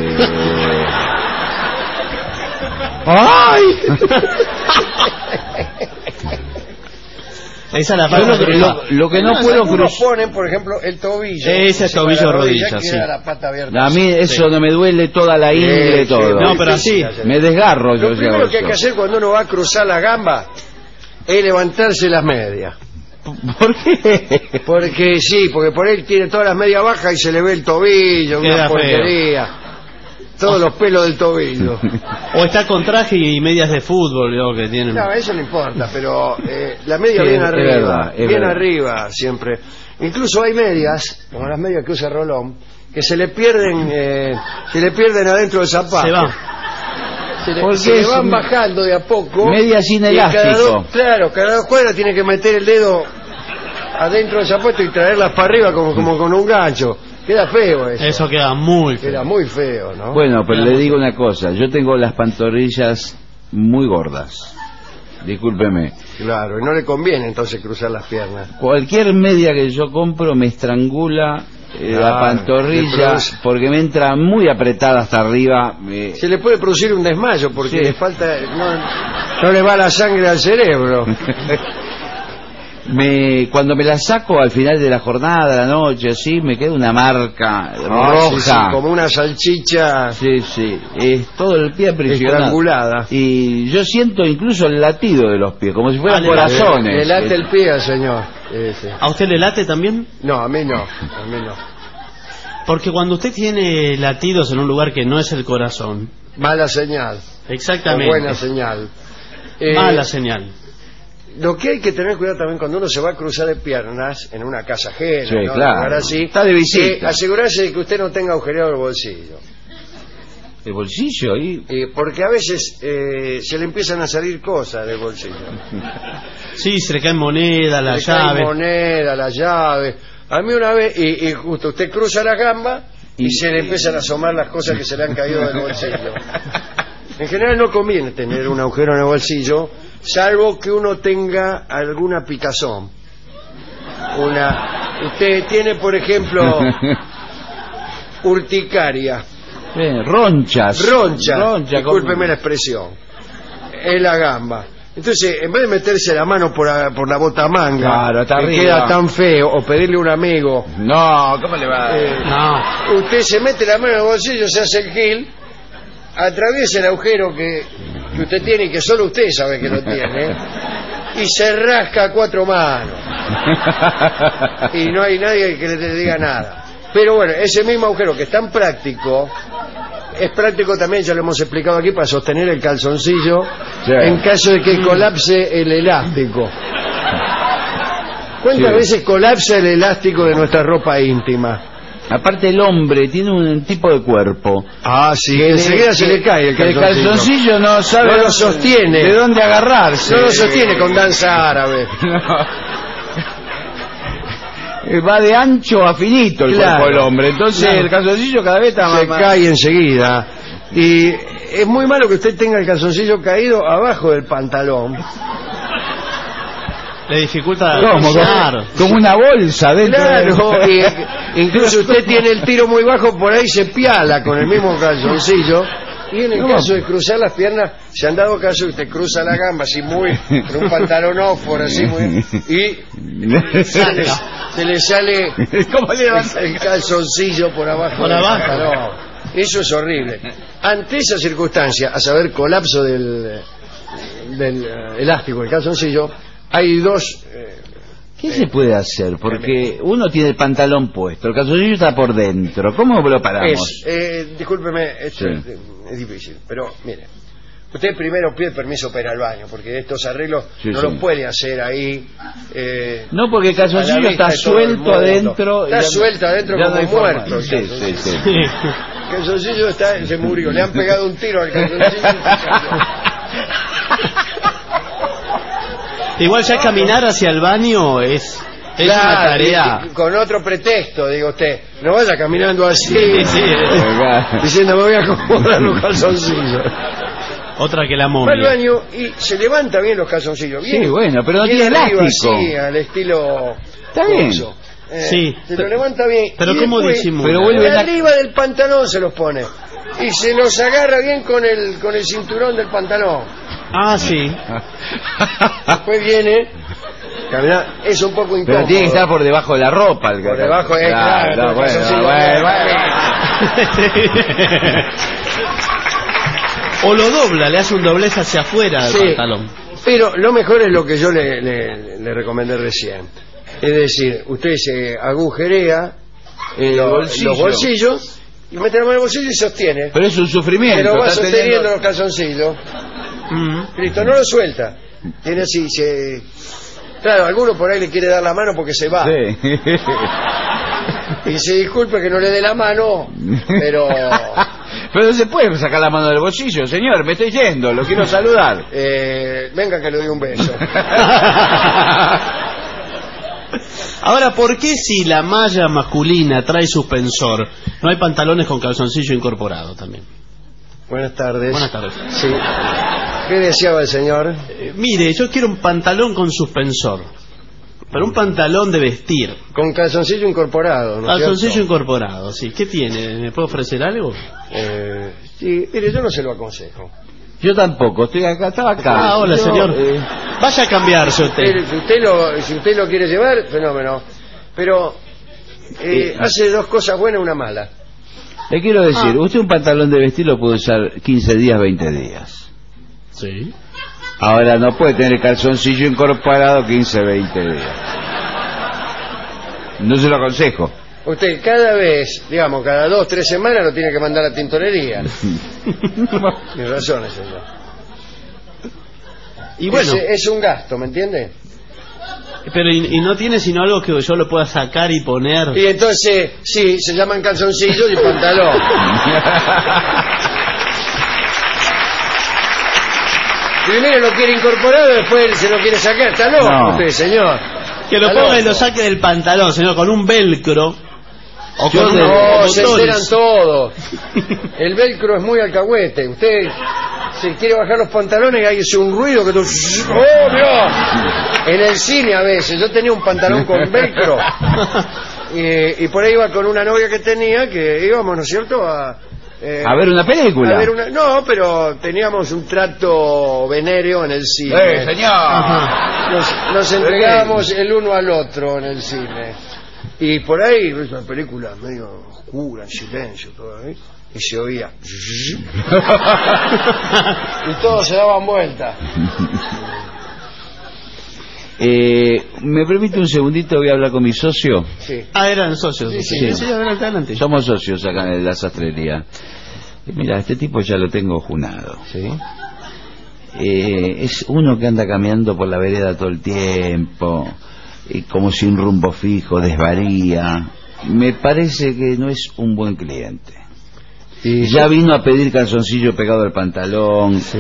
¡Ay! Esa es la falsa cruzada. Lo que no puedo cruzar. Ponen, por ejemplo, el tobillo. Ese es tobillo-rodilla, sí. Queda la pata abierta. A mí eso no me duele toda la ingle, todo. No, pero así. Me desgarro yo. Lo primero que hay que hacer cuando uno va a cruzar la gamba es levantarse las medias. ¿Por qué? Porque porque por él tiene todas las medias bajas y se le ve el tobillo, una porquería. Todos los pelos del tobillo. O está con traje y medias de fútbol, que tienen. No, eso no importa, pero la media bien arriba, verdad. Arriba siempre. Incluso hay medias, como las medias que usa Rolón, que se le pierden adentro del zapato. Se va. Se le van bajando de a poco. Media sin elástico. Cada 2 cuadras tiene que meter el dedo adentro del zapato y traerlas para arriba como con un gancho. Queda feo eso. Eso queda muy feo. Queda muy feo, ¿no? Bueno, pero le digo una cosa. Yo tengo las pantorrillas muy gordas. Discúlpeme. Claro, y no le conviene entonces cruzar las piernas. Cualquier media que yo compro me estrangula la pantorrilla porque me entra muy apretada hasta arriba. Se le puede producir un desmayo porque le falta... No le va la sangre al cerebro. Cuando me la saco al final de la jornada, la noche, así, me queda una marca roja. Sí, como una salchicha. Sí, es todo el pie aprisionado. Estrangulada. Y yo siento incluso el latido de los pies, como si fueran corazones. Le late el pie al señor. ¿A usted le late también? No, a mí no. Porque cuando usted tiene latidos en un lugar que no es el corazón... Mala señal. Exactamente. O buena señal. Mala señal. Lo que hay que tener cuidado también cuando uno se va a cruzar de piernas en una casa ajena, sí, ¿no? Claro. Así, está de visita. Asegurarse de que usted no tenga agujereado el bolsillo. ¿El bolsillo? Porque a veces se le empiezan a salir cosas del bolsillo. Sí, se le caen moneda, la llave. A mí una vez, y justo usted cruza la gamba y se le empiezan a asomar las cosas que se le han caído del bolsillo. En general no conviene tener un agujero en el bolsillo, salvo que uno tenga alguna picazón. Usted tiene, por ejemplo, urticaria. Ronchas. Discúlpeme la expresión. En la gamba. Entonces, en vez de meterse la mano por la botamanga, que queda tan feo, o pedirle a un amigo... No, ¿cómo le va? No. Usted se mete la mano en el bolsillo, se hace el gil, atraviesa el agujero que usted tiene y que solo usted sabe que lo tiene, y se rasca a 4 manos. Y no hay nadie que le diga nada. Pero bueno, ese mismo agujero que es tan práctico, es práctico también, ya lo hemos explicado aquí, para sostener el calzoncillo en caso de que colapse el elástico. ¿Cuántas veces colapsa el elástico de nuestra ropa íntima? Aparte el hombre tiene un tipo de cuerpo. Ah, sí, que enseguida se le cae el calzoncillo. El calzoncillo no sabe, no lo sostiene. De dónde agarrarse. No lo sostiene con danza árabe. Va de ancho a finito el cuerpo del hombre. Entonces el calzoncillo cada vez está más... Se cae enseguida. Y es muy malo que usted tenga el calzoncillo caído abajo del pantalón. Le dificulta cocinar. Como una bolsa dentro. Claro, incluso usted tiene el tiro muy bajo, por ahí se piala con el mismo calzoncillo. Y en el caso de cruzar las piernas, se han dado caso que usted cruza la gamba así muy, con un pantalón off-for así muy, y se le sale el calzoncillo por abajo del pantalón. Eso es horrible. Ante esa circunstancia, a saber, colapso del elástico del calzoncillo, hay dos... ¿Qué se puede hacer? Porque uno tiene el pantalón puesto, el calzoncillo está por dentro. ¿Cómo lo paramos? Discúlpeme, esto es difícil, pero mire, usted primero pide permiso para ir al baño, porque estos arreglos no los puede hacer ahí. No, porque el calzoncillo está suelto adentro. Está suelto adentro como muerto. Sí. El calzoncillo se murió, le han pegado un tiro al calzoncillo. Igual ya caminar hacia el baño es una tarea. Con otro pretexto, digo usted. No vaya caminando así, diciendo me voy a acomodar los calzoncillos. Otra que la momia. Va al baño y se levanta bien los calzoncillos. Bien, sí, bueno, pero no tiene elástico. Sí, al estilo... Está bien. Sí. Se lo levanta bien. Pero ¿cómo disimula? Pero vuelve arriba del pantalón se los pone. Y se los agarra bien con el cinturón del pantalón. Ah, sí. Después viene... Caminar, es un poco incómodo. Pero tiene que estar por debajo de la ropa. Por debajo es claro. Bueno. O lo dobla, le hace un doblez hacia afuera del pantalón. Pero lo mejor es lo que yo le recomendé recién. Es decir, usted se agujerea los bolsillos y mete la mano en el bolsillo y sostiene. Pero es un sufrimiento. Pero va sosteniendo los calzoncillos. Listo, no lo suelta. Tiene así, Claro, alguno por ahí le quiere dar la mano porque se va. Sí. Y se disculpe que no le dé la mano, pero... Pero no se puede sacar la mano del bolsillo, señor, me estoy yendo, lo quiero saludar. Venga que le doy un beso. Ahora, ¿por qué si la malla masculina trae suspensor, no hay pantalones con calzoncillo incorporado también? Buenas tardes. Buenas tardes. Sí. ¿Qué deseaba el señor? Mire, yo quiero un pantalón con suspensor, pero un pantalón de vestir. Con calzoncillo incorporado, ¿no? Calzoncillo incorporado, sí. ¿Qué tiene? ¿Me puede ofrecer algo? Sí, mire, yo no se lo aconsejo. Yo tampoco, estaba acá. Ah, hola, señor. Vaya a cambiarse usted. Si usted lo quiere llevar, fenómeno. Pero hace dos cosas buenas y una mala. Le quiero decir, usted un pantalón de vestir lo puede usar 15 días, 20 días. Sí. Ahora no puede tener el calzoncillo incorporado 15, 20 días. No se lo aconsejo. Usted cada vez, digamos, cada 2, 3 semanas lo tiene que mandar a tintorería. Tiene razón, señor. Y bueno, es un gasto, ¿me entiende? Pero y no tiene sino algo que yo lo pueda sacar y poner. Y entonces, sí, se llaman calzoncillos y pantalón. Primero lo quiere incorporado, después se lo quiere sacar. Está loco usted, señor. Que lo ponga y lo saque del pantalón, señor, con un velcro. O con se enteran todos. El velcro es muy alcahuete. Usted se quiere bajar los pantalones y hace un ruido que tú... ¡Oh, Dios! En el cine a veces. Yo tenía un pantalón con velcro y por ahí iba con una novia que tenía, que íbamos, ¿no es cierto?, a ver una película. No, pero teníamos un trato venéreo en el cine. Señor. Nos entregábamos el uno al otro en el cine. Y por ahí, una película medio oscura, en silencio, todo ahí, y se oía. Y todos se daban vuelta. ¿Me permite un segundito? Voy a hablar con mi socio. Sí. Ah, eran socios. Sí. Adelante. Somos socios acá en la sastrería. Mira, este tipo ya lo tengo junado. Sí. Es uno que anda caminando por la vereda todo el tiempo, como sin rumbo fijo, desvaría. Me parece que no es un buen cliente. Y ya vino a pedir calzoncillo pegado al pantalón. Sí.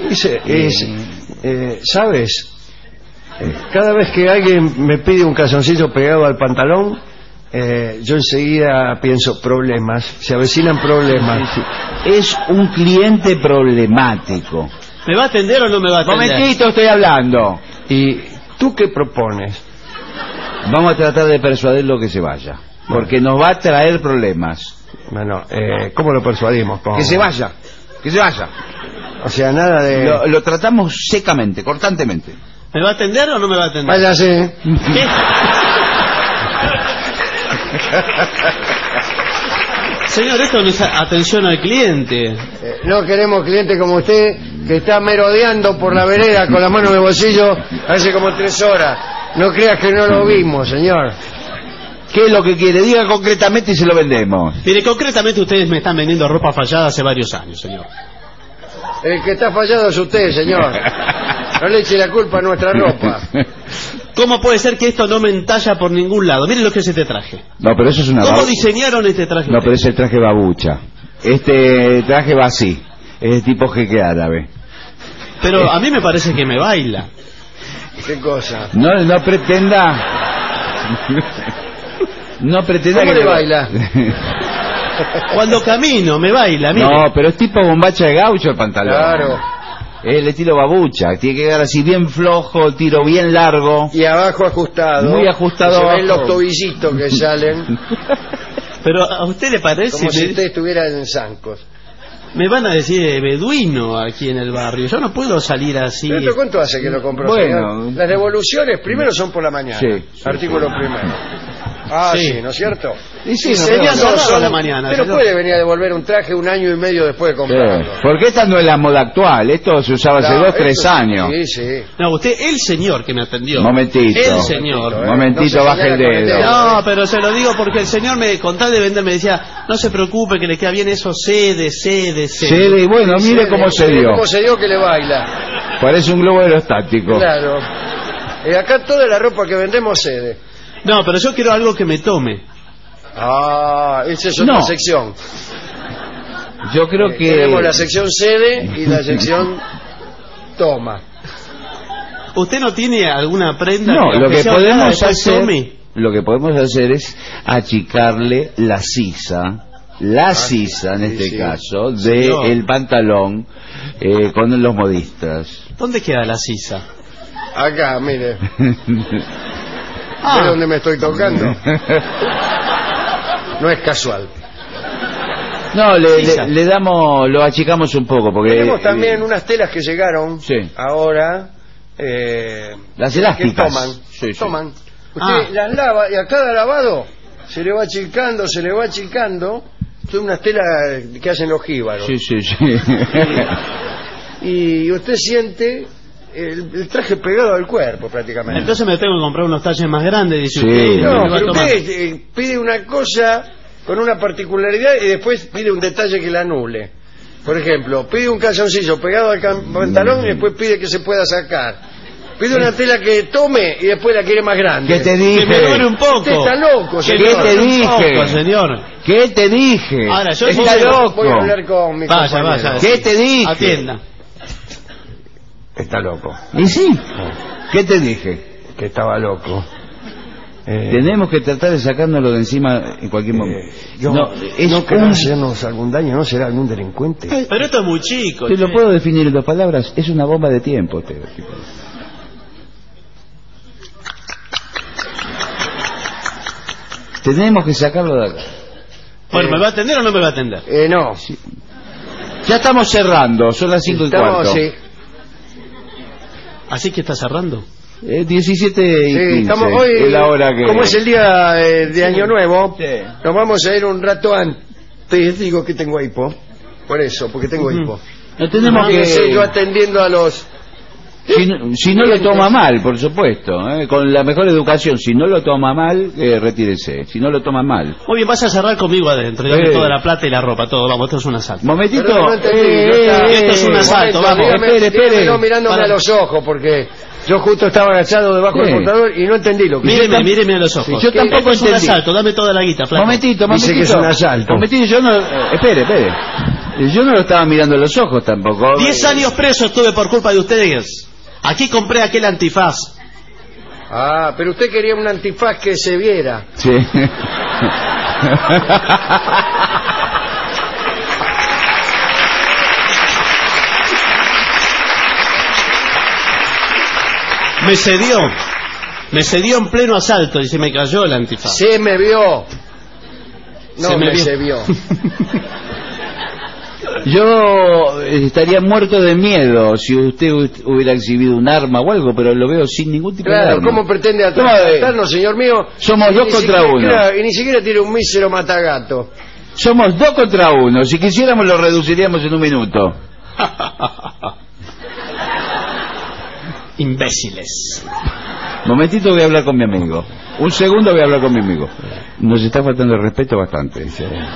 ¿Sabes? Cada vez que alguien me pide un calzoncillo pegado al pantalón, yo enseguida pienso problemas, se avecinan problemas. Sí. Es un cliente problemático. ¿Me va a atender o no me va a atender? Momentito, estoy hablando. ¿Y tú qué propones? Vamos a tratar de persuadirlo que se vaya, porque nos va a traer problemas. Bueno, ¿cómo lo persuadimos? Que se vaya, que se vaya. O sea, nada de... Lo tratamos secamente, cortantemente. ¿Me va a atender o no me va a atender? Váyase. ¿Qué? Señor, esto no es atención al cliente. No queremos cliente como usted, que está merodeando por la vereda con la mano en el bolsillo hace como 3 horas. No creas que no lo vimos, señor. ¿Qué es lo que quiere? Diga concretamente y se lo vendemos. Mire, concretamente ustedes me están vendiendo ropa fallada hace varios años, señor. El que está fallado es usted, señor. No le eche la culpa a nuestra ropa. ¿Cómo puede ser que esto no me entalla por ningún lado? Miren lo que es este traje. No, pero eso es una... ¿Cómo diseñaron este traje? No, pero es el traje babucha. Este traje va así. Es de tipo jeque árabe. Pero a mí me parece que me baila. ¿Qué cosa? No pretenda... No pretenda ¿Cómo que le baila? Cuando camino, me baila, mire. No, pero es tipo bombacha de gaucho el pantalón. Claro. Es el estilo babucha. Tiene que quedar así bien flojo, tiro bien largo. Y abajo ajustado. Muy ajustado Se abajo. ven los tobillitos que salen. Pero a usted le parece... Como si usted estuviera en zancos. Me van a decir beduino aquí en el barrio. Yo no puedo salir así. ¿Pero cuánto hace que lo compró, Bueno. señor? Las devoluciones primero son por la mañana. Sí. Artículo primero. Ah, Sí. sí, ¿no es cierto? Y sí, no, sería no, solo no, a la mañana, Pero señor. puede venir a devolver un traje 1 año y medio después de comprarlo. Porque esta no es la moda actual. Esto se usaba hace Claro, 2, 3 esto- años. Sí, sí. No, usted, el señor que me atendió. Momentito. El señor. Momentito, No se baje el señala con el dedo. dedo. No, pero se lo digo porque el señor con tal de vender me decía, no se preocupe que le queda bien eso, cede. Cede, y bueno, Sí, mire cómo se dio. ¿Cómo se dio que le baila? Parece un globo aerostático. Claro. Acá toda la ropa que vendemos cede. No, pero yo quiero algo que me tome. Ah, esa es otra No. sección. Yo creo que... Tenemos la sección cede y la sección toma. ¿Usted no tiene alguna prenda? No, lo aunque que sea holgada, podemos después hacer... tome? Lo que podemos hacer es achicarle la sisa, en este sí. caso, Señor. del pantalón con los modistas. ¿Dónde queda la sisa? Acá, mire. Ah. ¿Ve dónde me estoy tocando? No es casual. No, Sisa. le damos, lo achicamos un poco porque... Tenemos también unas telas que llegaron Sí. ahora. Las que elásticas. toman. Sí, sí. Toman. Usted Ah. las lava y a cada lavado se le va achicando. Son unas telas que hacen los jíbaros. Sí, sí, sí. Y usted siente el traje pegado al cuerpo prácticamente. Entonces me tengo que comprar unos talles más grandes, dice Sí. usted. No, me va a pero tomar. usted pide una cosa con una particularidad y después pide un detalle que la anule. Por ejemplo, pide un calzoncillo pegado al pantalón y después pide que se pueda sacar. Pide una tela que tome y después la quiere más grande. ¿Qué te Que dije? me dure un poco. Usted está loco, Que señor. me ¿Qué dure te un dije? poco, señor. ¿Qué te dije? Ahora, yo Está voy- loco. Voy a hablar con mi Vaya, compañero. vaya. ¿Qué te dije? Atienda. Está loco. ¿Y sí? ¿Qué te dije? Que estaba loco. Tenemos que tratar de sacárnoslo de encima en cualquier momento. No es querrá un... hacernos algún daño, ¿no será algún delincuente? Pero esto es muy chico. Te lo che. puedo definir en 2 palabras. Es una bomba de tiempo, este tipo. Tenemos que sacarlo de acá. Bueno, ¿me va a atender o no me va a atender? No. Ya estamos cerrando, son las 5 y cuarto. Sí. ¿Así que está cerrando? 17 y Sí, 15. estamos hoy, es la hora que... como es el día de Año Nuevo, Sí. nos vamos a ir un rato antes. Digo que tengo hipo. Por eso, porque tengo hipo. No tenemos Fíjese, yo que... atendiendo a los Si no lo toma mal, por supuesto, con la mejor educación. Si no lo toma mal, retírese. Si no lo toma mal. Muy bien, vas a cerrar conmigo adentro. Dame toda la plata y la ropa, todo. Vamos, esto es un asalto. Momentito. Esto es un asalto, vamos. Espere. No mirándome a los ojos, porque yo justo estaba agachado debajo del computador y no entendí lo que... Míreme a los ojos. Yo tampoco entendí. Es un asalto, dame toda la guita, flaco. Momentito. Dice que es un asalto. Momentito, yo no... Espere. Yo no lo estaba mirando a los ojos tampoco. 10 años preso estuve por culpa de ustedes. Aquí compré aquel antifaz. Ah, pero usted quería un antifaz que se viera. Sí. Me cedió en pleno asalto y se me cayó el antifaz. Se me vio. No se vio. Yo estaría muerto de miedo si usted hubiera exhibido un arma o algo, pero lo veo sin ningún tipo de arma. Claro, ¿cómo pretende atraparnos, señor mío? Somos 2 contra 1. Claro, y ni siquiera tiene un mísero matagato. Somos 2 contra 1. Si quisiéramos lo reduciríamos en 1 minuto. Imbéciles. Momentito, voy a hablar con mi amigo. Un segundo, voy a hablar con mi amigo. Nos está faltando el respeto bastante.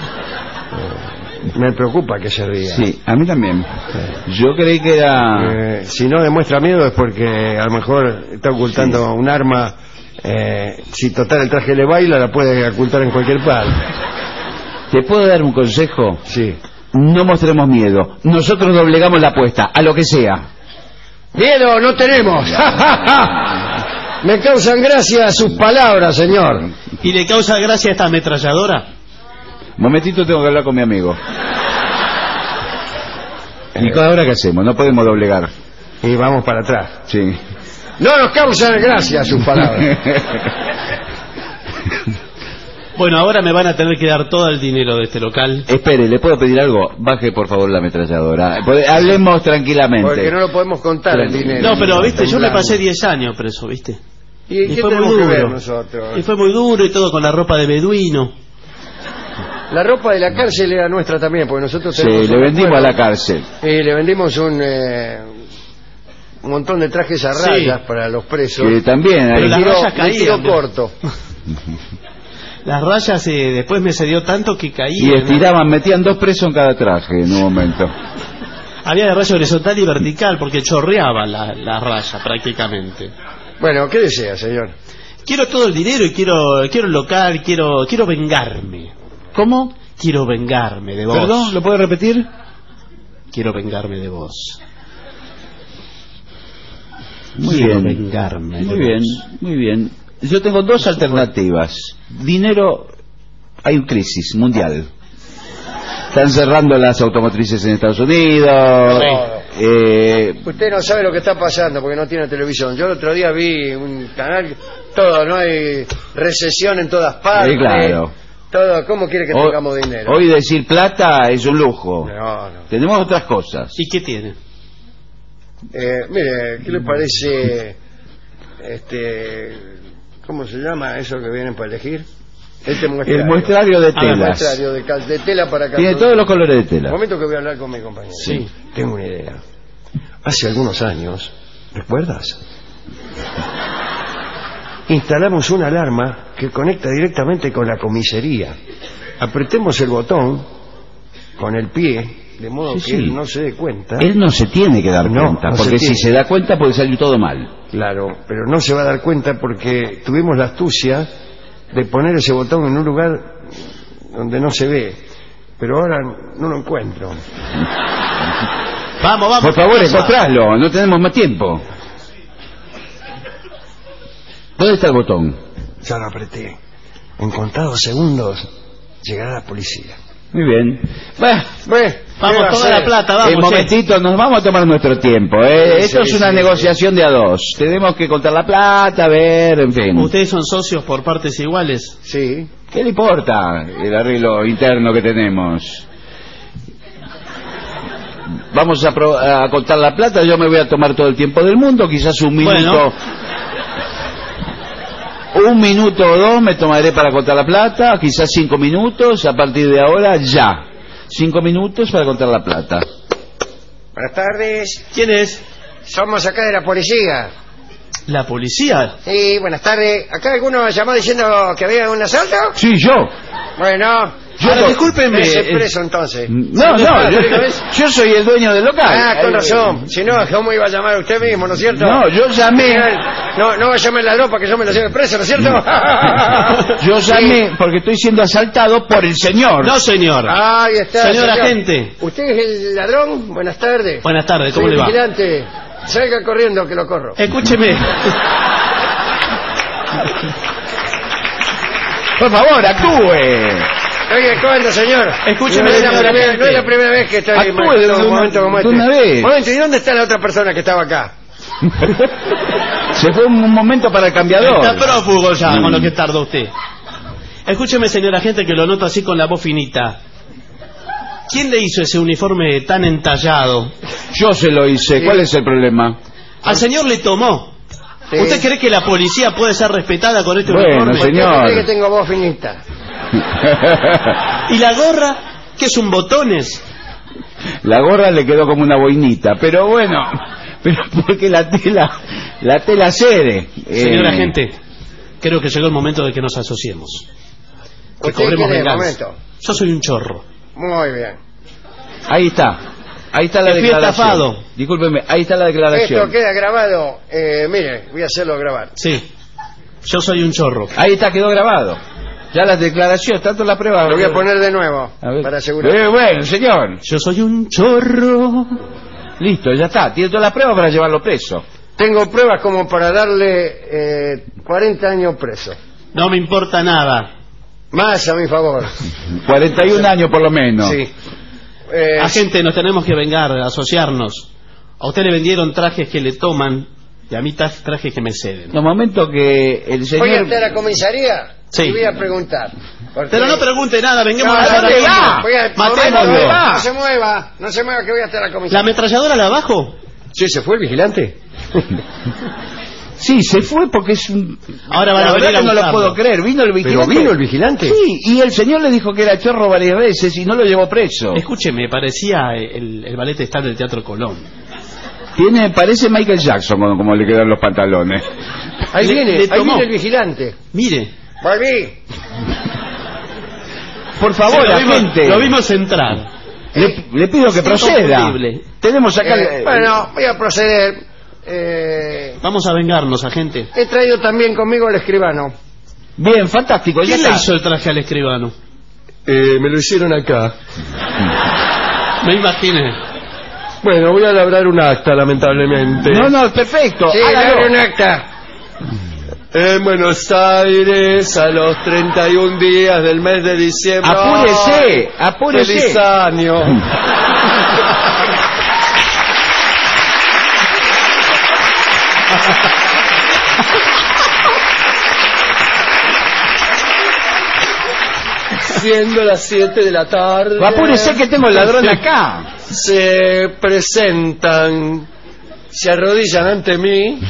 Me preocupa que se ría. Sí, a mí también. Yo creí que era... si no demuestra miedo es porque a lo mejor está ocultando un arma. Si total el traje le baila, la puede ocultar en cualquier parte. ¿Te puedo dar un consejo? Sí. No mostremos miedo. Nosotros doblegamos la apuesta, a lo que sea. ¡Miedo no tenemos! Me causan gracia sus palabras, señor. ¿Y le causa gracia esta ametralladora? Momentito, tengo que hablar con mi amigo. ¿Y ahora qué hacemos? No podemos doblegar. Y vamos para atrás. Sí. No nos causan gracia sus palabras. Bueno, ahora me van a tener que dar todo el dinero de este local. Espere, ¿le puedo pedir algo? Baje, por favor, la ametralladora. Hablemos tranquilamente. Porque no lo podemos contar el dinero. No, pero, viste, yo me pasé 10 años preso, viste. ¿Y qué fue tenemos muy que ver duro. nosotros? Y fue muy duro y todo con la ropa de beduino. La ropa de la cárcel era nuestra también, porque nosotros tenemos... Sí, le vendimos a la cárcel. Y le vendimos un montón de trajes a rayas para los presos. Que también Pero hay... las rayas caían. Corto. Las rayas después me cedió tanto que caían. Y estiraban, metían 2 presos en cada traje en un momento. Había de raya horizontal y vertical porque chorreaba la raya prácticamente. Bueno, ¿qué desea, señor? Quiero todo el dinero y quiero el local, quiero vengarme. ¿Cómo? Quiero vengarme de vos. ¿Perdón? ¿Lo puede repetir? Quiero vengarme de vos. Muy quiero bien. vengarme Muy de bien, vos. muy bien. Yo tengo 2 alternativas. Dinero, hay una crisis mundial. Están cerrando las automotrices en Estados Unidos. Usted no sabe lo que está pasando porque no tiene televisión. Yo el otro día vi un canal, todo, no hay recesión en todas partes. Sí, claro. Todo, ¿cómo quiere que tengamos dinero? Hoy decir plata es un lujo. No. Tenemos otras cosas. ¿Y qué tiene? Mire, ¿qué le parece ¿cómo se llama eso que vienen para elegir? El muestrario de telas. El muestrario de tela para calzado. Tiene todos los colores de tela. Un momento que voy a hablar con mi compañero. Sí. Tengo una idea. Hace algunos años, ¿recuerdas? Instalamos una alarma que conecta directamente con la comisaría. Apretemos el botón con el pie, de modo que él no se dé cuenta. Él no se tiene que dar cuenta, no porque se si se da cuenta puede salir todo mal. Claro, pero no se va a dar cuenta porque tuvimos la astucia de poner ese botón en un lugar donde no se ve. Pero ahora no lo encuentro. Vamos. Por favor, encontralo, no tenemos más tiempo. ¿Dónde está el botón? Ya lo apreté. En contados segundos llegará la policía. Muy bien. Vamos, toda la plata, vamos. Un momentito, nos vamos a tomar nuestro tiempo. Esto es una negociación de a 2. Tenemos que contar la plata, ver, en fin. ¿Ustedes son socios por partes iguales? Sí. ¿Qué le importa el arreglo interno que tenemos? Vamos a contar la plata, yo me voy a tomar todo el tiempo del mundo, quizás un minuto... Bueno. 1 minuto o 2 me tomaré para contar la plata, quizás 5 minutos, a partir de ahora ya. 5 minutos para contar la plata. Buenas tardes. ¿Quién es? Somos acá de la policía. ¿La policía? Sí, buenas tardes. ¿Acá alguno llamó diciendo que había un asalto? Sí, yo. Bueno... discúlpenme. Es preso entonces. No, yo soy el dueño del local. Ah, con razón. Si no, ¿cómo iba a llamar a usted mismo, no es cierto? No, yo llamé. No va a llamar al ladrón para que yo me lo lleve preso, ¿no es cierto? Yo llamé porque estoy siendo asaltado por el señor. No, señor. Ahí está. Señor agente. ¿Usted es el ladrón? Buenas tardes. Buenas tardes, ¿cómo Soy le va? vigilante. Salga corriendo que lo corro. Escúcheme. Por favor, actúe. Oye, ¿cuándo, señor? Escúcheme, no es señor agente. no es la primera vez que estoy Actúe en de un momento como este. una vez. Momento, ¿y dónde está la otra persona que estaba acá? Se fue un momento para el cambiador. Está prófugo ya con lo que tardó usted. Escúcheme, señor agente, que lo noto así con la voz finita. ¿Quién le hizo ese uniforme tan entallado? Yo se lo hice. ¿Cuál es el problema? Al señor le tomó. Sí. ¿Usted cree que la policía puede ser respetada con este Bueno, uniforme? señor. ¿Por qué que tengo voz finita? ¿Y la gorra? ¿Qué son botones? La gorra le quedó como una boinita, pero bueno, pero porque la tela cede. Señor agente, creo que llegó el momento de que nos asociemos. Que ¿Usted cobremos quién es? venganza. Momento. Yo soy un chorro. Muy bien. Ahí está la Fui declaración. estafado. Discúlpeme, ahí está la declaración. Esto queda grabado. Mire, voy a hacerlo grabar. Sí, yo soy un chorro. Ahí está, quedó grabado. Ya las declaraciones, tanto la prueba. Lo voy a poner de nuevo, A ver. para asegurar. Bueno, señor. Yo soy un chorro. Listo, ya está. Tiene todas las pruebas para llevarlo preso. Tengo pruebas como para darle 40 años preso. No me importa nada. Más a mi favor. 41 años por lo menos. Sí. Agente, nos tenemos que vengar, asociarnos. A usted le vendieron trajes que le toman y a mí trajes que me ceden. En un momento que el señor... Voy hasta la comisaría Sí. y voy a preguntar. Porque- Pero no pregunte nada, venguemos No, a la ¿dónde va? Matémoslo. No se mueva, no se mueva que voy hasta la ¿La comisaría. ametralladora la abajo? Sí, ¿se fue el vigilante? Sí, se fue porque es un... Ahora van La a venir verdad a que no lo buscarlo. puedo creer. Vino el vigilante. ¿Pero vino el vigilante? Sí, y el señor le dijo que era chorro varias veces y no lo llevó preso. Escúcheme, parecía el ballet estable del Teatro Colón. Parece Michael Jackson como le quedan los pantalones. Ahí Le tomó. viene el vigilante. Mire, Volví. Por favor, sí, agente. lo vimos entrar. Le pido que Es proceda. inconfundible. Tenemos acá... Bueno, voy a proceder. Vamos a vengarnos, agente. He traído también conmigo al escribano. Bien, fantástico. Ya ¿Quién le está. hizo el traje al escribano? Me lo hicieron acá. Me imaginé. Bueno, voy a labrar un acta, lamentablemente. No, perfecto. Sí, Hágalo. labre un acta. En Buenos Aires, a los 31 días del mes de diciembre. Apúrese, apúrese. ¡Feliz año! Siendo las 7 de la tarde. Apúrese que tengo el ladrón acá. Se presentan, se arrodillan ante mí.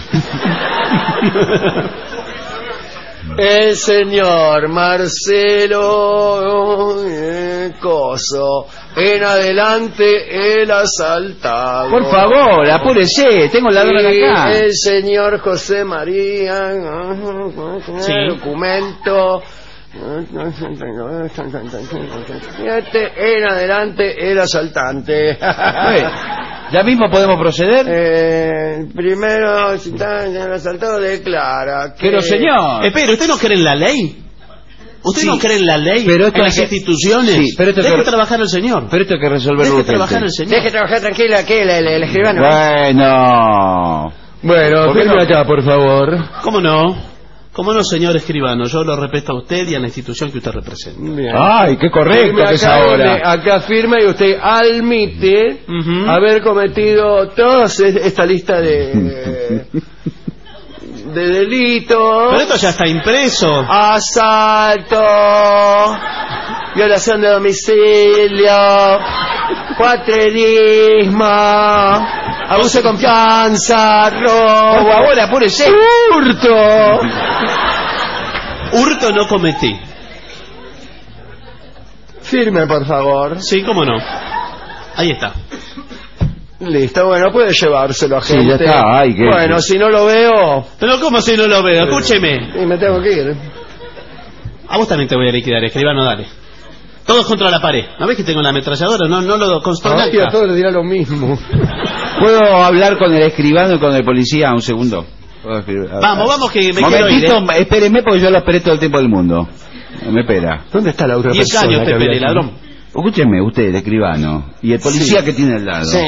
El señor Marcelo Coso. En adelante el asaltado. Por favor, apúrese. Tengo el ladrón Y acá. el señor José María. Sí. Documento. En adelante el asaltante. ¿Ya mismo podemos proceder? Primero el asaltado declara que... Pero señor... Espere, ¿usted no cree en la ley? ¿Usted Sí, no cree en la ley? pero esto ¿En las hay que- instituciones? Sí, pero esto hay Deje que- trabajar el señor. Pero esto hay que resolverlo Deje urgente. trabajar el señor. Deje trabajar tranquila que el escribano. Bueno, Bueno, firme acá, por favor. ¿Cómo no? ¿Cómo no, señor escribano? Yo lo respeto a usted y a la institución que usted representa. Bien. Ay, qué correcto Firme que es acá, ahora. acá firma y usted admite Ujú. haber cometido toda esta lista de delitos. Pero esto ya está impreso. Asalto, violación de domicilio, cuatrerismo, abuso de confianza, Por robo, favor, apúrese. hurto. Hurto no cometí. Firme, por favor. Sí, cómo no. Ahí está. Listo, bueno, puede llevárselo a Sí, gente. ya está, ay, que... Bueno, si no lo veo... Pero ¿cómo si no lo veo? Escúcheme. Y me tengo que ir. A vos también te voy a liquidar, escribano, dale. Todos contra la pared. ¿No ves que tengo la ametralladora? No lo consternás. A todos les dirá lo mismo. ¿Puedo hablar con el escribano y con el policía un segundo? Vamos, que me quiero ir. Momentito, espéreme porque yo lo esperé todo el tiempo del mundo. No me espera. ¿Dónde está la otra 10 persona? años te que había esperé, aquí? ladrón. Escúcheme usted, el escribano. Y el policía que tiene al lado. Sí.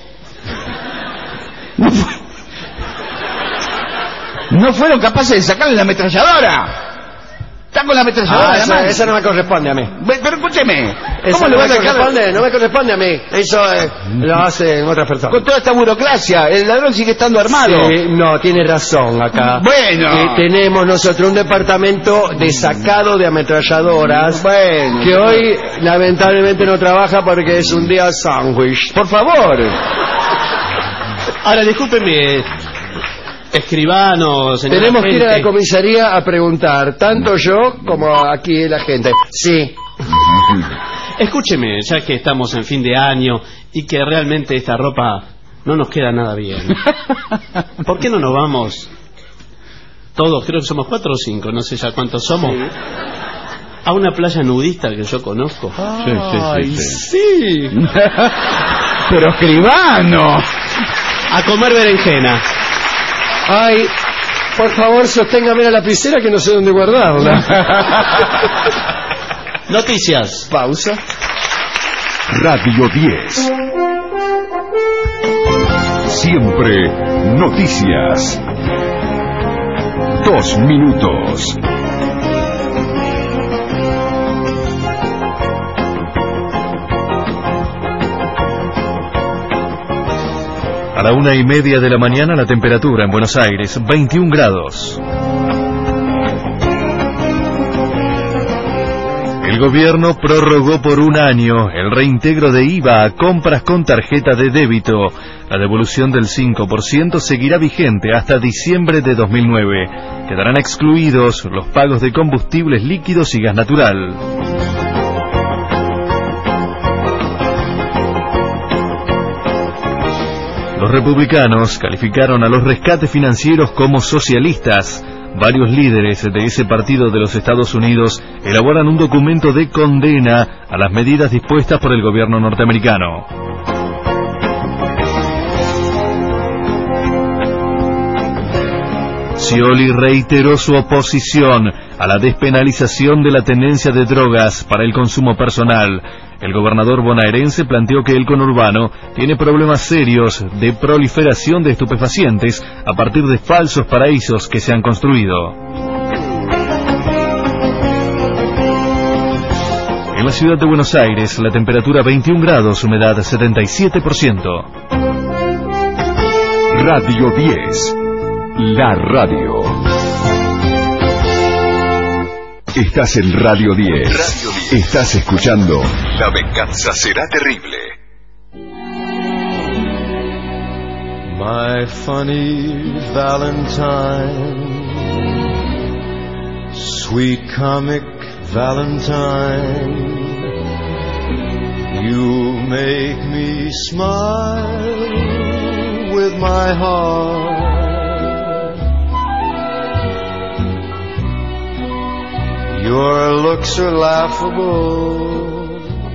No fueron capaces de sacarle la ametralladora. Está con la ametralladora en la mano. Esa no me corresponde a mí. Pero escúcheme. Eso ¿Cómo le no va a me sacar? corresponde, no me corresponde a mí. Eso lo hacen otras personas. Con toda esta burocracia, el ladrón sigue estando armado. Sí, no, tiene razón acá. Bueno. Tenemos nosotros un departamento de sacado de ametralladoras. Bueno. Que hoy lamentablemente no trabaja porque es un día sándwich. Por favor. Ahora, discúlpeme, escribano, señor. Tenemos que ir a la comisaría a preguntar, tanto yo como aquí la gente. Sí. Escúcheme, ya que estamos en fin de año y que realmente esta ropa no nos queda nada bien. ¿Por qué no nos vamos todos, creo que somos 4 o 5, no sé ya cuántos somos, a una playa nudista que yo conozco? Sí. Pero escribano. A comer berenjena. Ay, por favor, sosténgame la lapicera que no sé dónde guardarla. Noticias. Pausa. Radio 10. Siempre noticias. 2 minutos. A la 1:30 de la mañana la temperatura en Buenos Aires, 21 grados. El gobierno prorrogó por 1 año el reintegro de IVA a compras con tarjeta de débito. La devolución del 5% seguirá vigente hasta diciembre de 2009. Quedarán excluidos los pagos de combustibles líquidos y gas natural. Los republicanos calificaron a los rescates financieros como socialistas. Varios líderes de ese partido de los Estados Unidos elaboran un documento de condena a las medidas dispuestas por el gobierno norteamericano. Scioli reiteró su oposición a la despenalización de la tenencia de drogas para el consumo personal. El gobernador bonaerense planteó que el conurbano tiene problemas serios de proliferación de estupefacientes a partir de falsos paraísos que se han construido. En la ciudad de Buenos Aires, la temperatura 21 grados, humedad 77%. Radio 10. La radio. Estás en Radio 10. Estás escuchando La venganza será terrible. My funny Valentine, sweet comic Valentine, you make me smile with my heart. Your looks are laughable,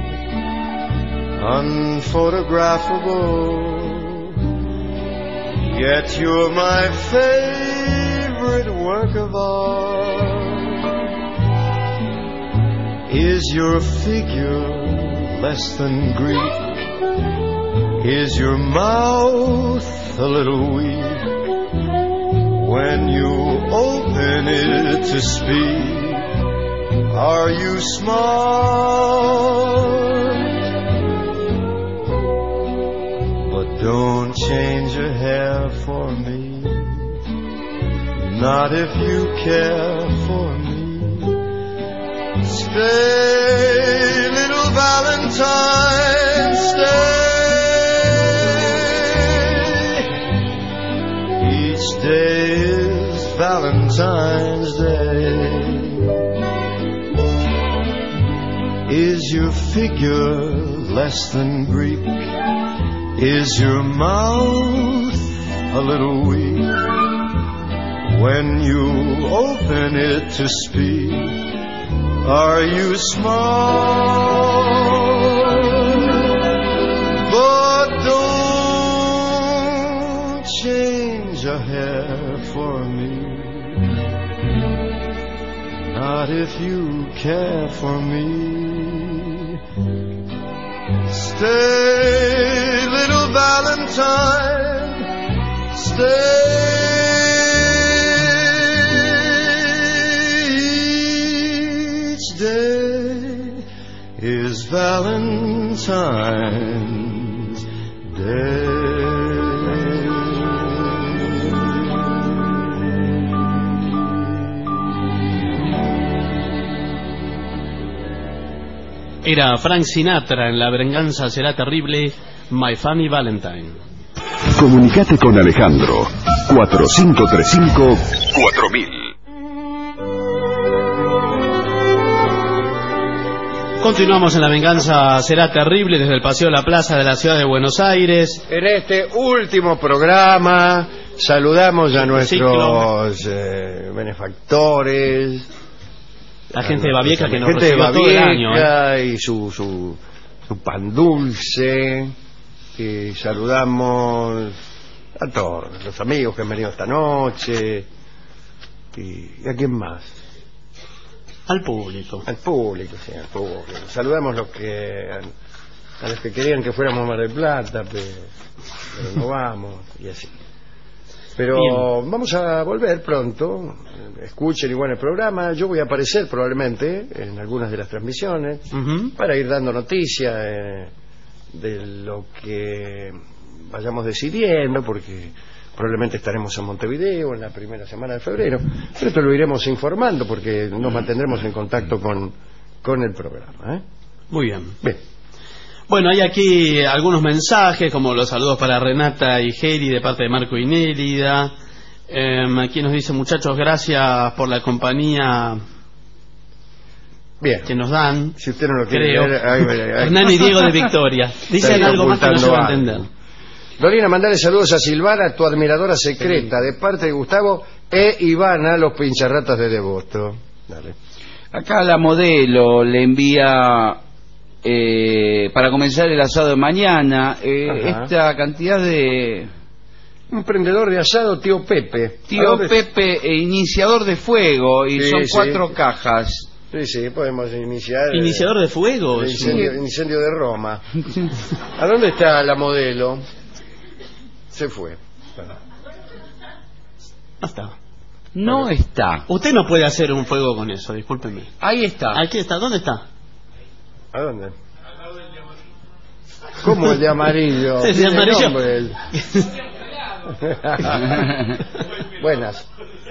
unphotographable, yet you're my favorite work of art. Is your figure less than Greek? Is your mouth a little weak when you open it to speak? Are you smart? But don't change your hair for me, not if you care for me. Stay, little Valentine, stay. Each day is Valentine's Day. Is your figure less than Greek? Is your mouth a little weak when you open it to speak? Are you smart? But don't change a hair for me. Not if you care for me. Stay, little Valentine, stay. Each day is Valentine's Day. Era Frank Sinatra en La venganza será terrible, My Funny Valentine. Comunicate con Alejandro 4535-4000. Continuamos en La venganza será terrible desde el Paseo de la Plaza de la Ciudad de Buenos Aires. En este último programa saludamos a nuestros benefactores, la gente de Babieca que nos recibió todo el año. Y su pan dulce. Y saludamos a todos los amigos que han venido esta noche. ¿Y a quién más? Al público. Al público, sí, al público. Saludamos a los que querían que fuéramos a Mar del Plata, pero no vamos, y así. Pero bien, vamos a volver pronto. Escuchen igual el programa. Yo voy a aparecer probablemente en algunas de las transmisiones para ir dando noticias de lo que vayamos decidiendo, porque probablemente estaremos en Montevideo en la primera semana de febrero. Pero esto lo iremos informando porque nos mantendremos en contacto con el programa, ¿eh? Muy bien. Bien. Bueno, hay aquí algunos mensajes, como los saludos para Renata y Geri de parte de Marco y Nélida. Aquí nos dice, muchachos, gracias por la compañía bien que nos dan. Si usted no lo quiere creo. ver, Hernán y Diego de Victoria. Dicen algo más que no se va a entender. Dorina, mandale saludos a Silvana, tu admiradora secreta, de parte de Gustavo e Ivana, los pincharratas de Devoto. Dale. Acá la modelo le envía... para comenzar el asado de mañana, esta cantidad de... Un prendedor de asado, tío Pepe. Tío Pepe, iniciador de fuego, y sí, son 4 cajas. Sí, podemos iniciar... ¿Iniciador de fuego? Incendio de Roma. ¿A dónde está la modelo? Se fue. No está. No está. Usted no puede hacer un fuego con eso, discúlpeme. Ahí está. Aquí está, ¿dónde está? ¿A dónde? ¿Cómo el de amarillo? El de amarillo. Buenas.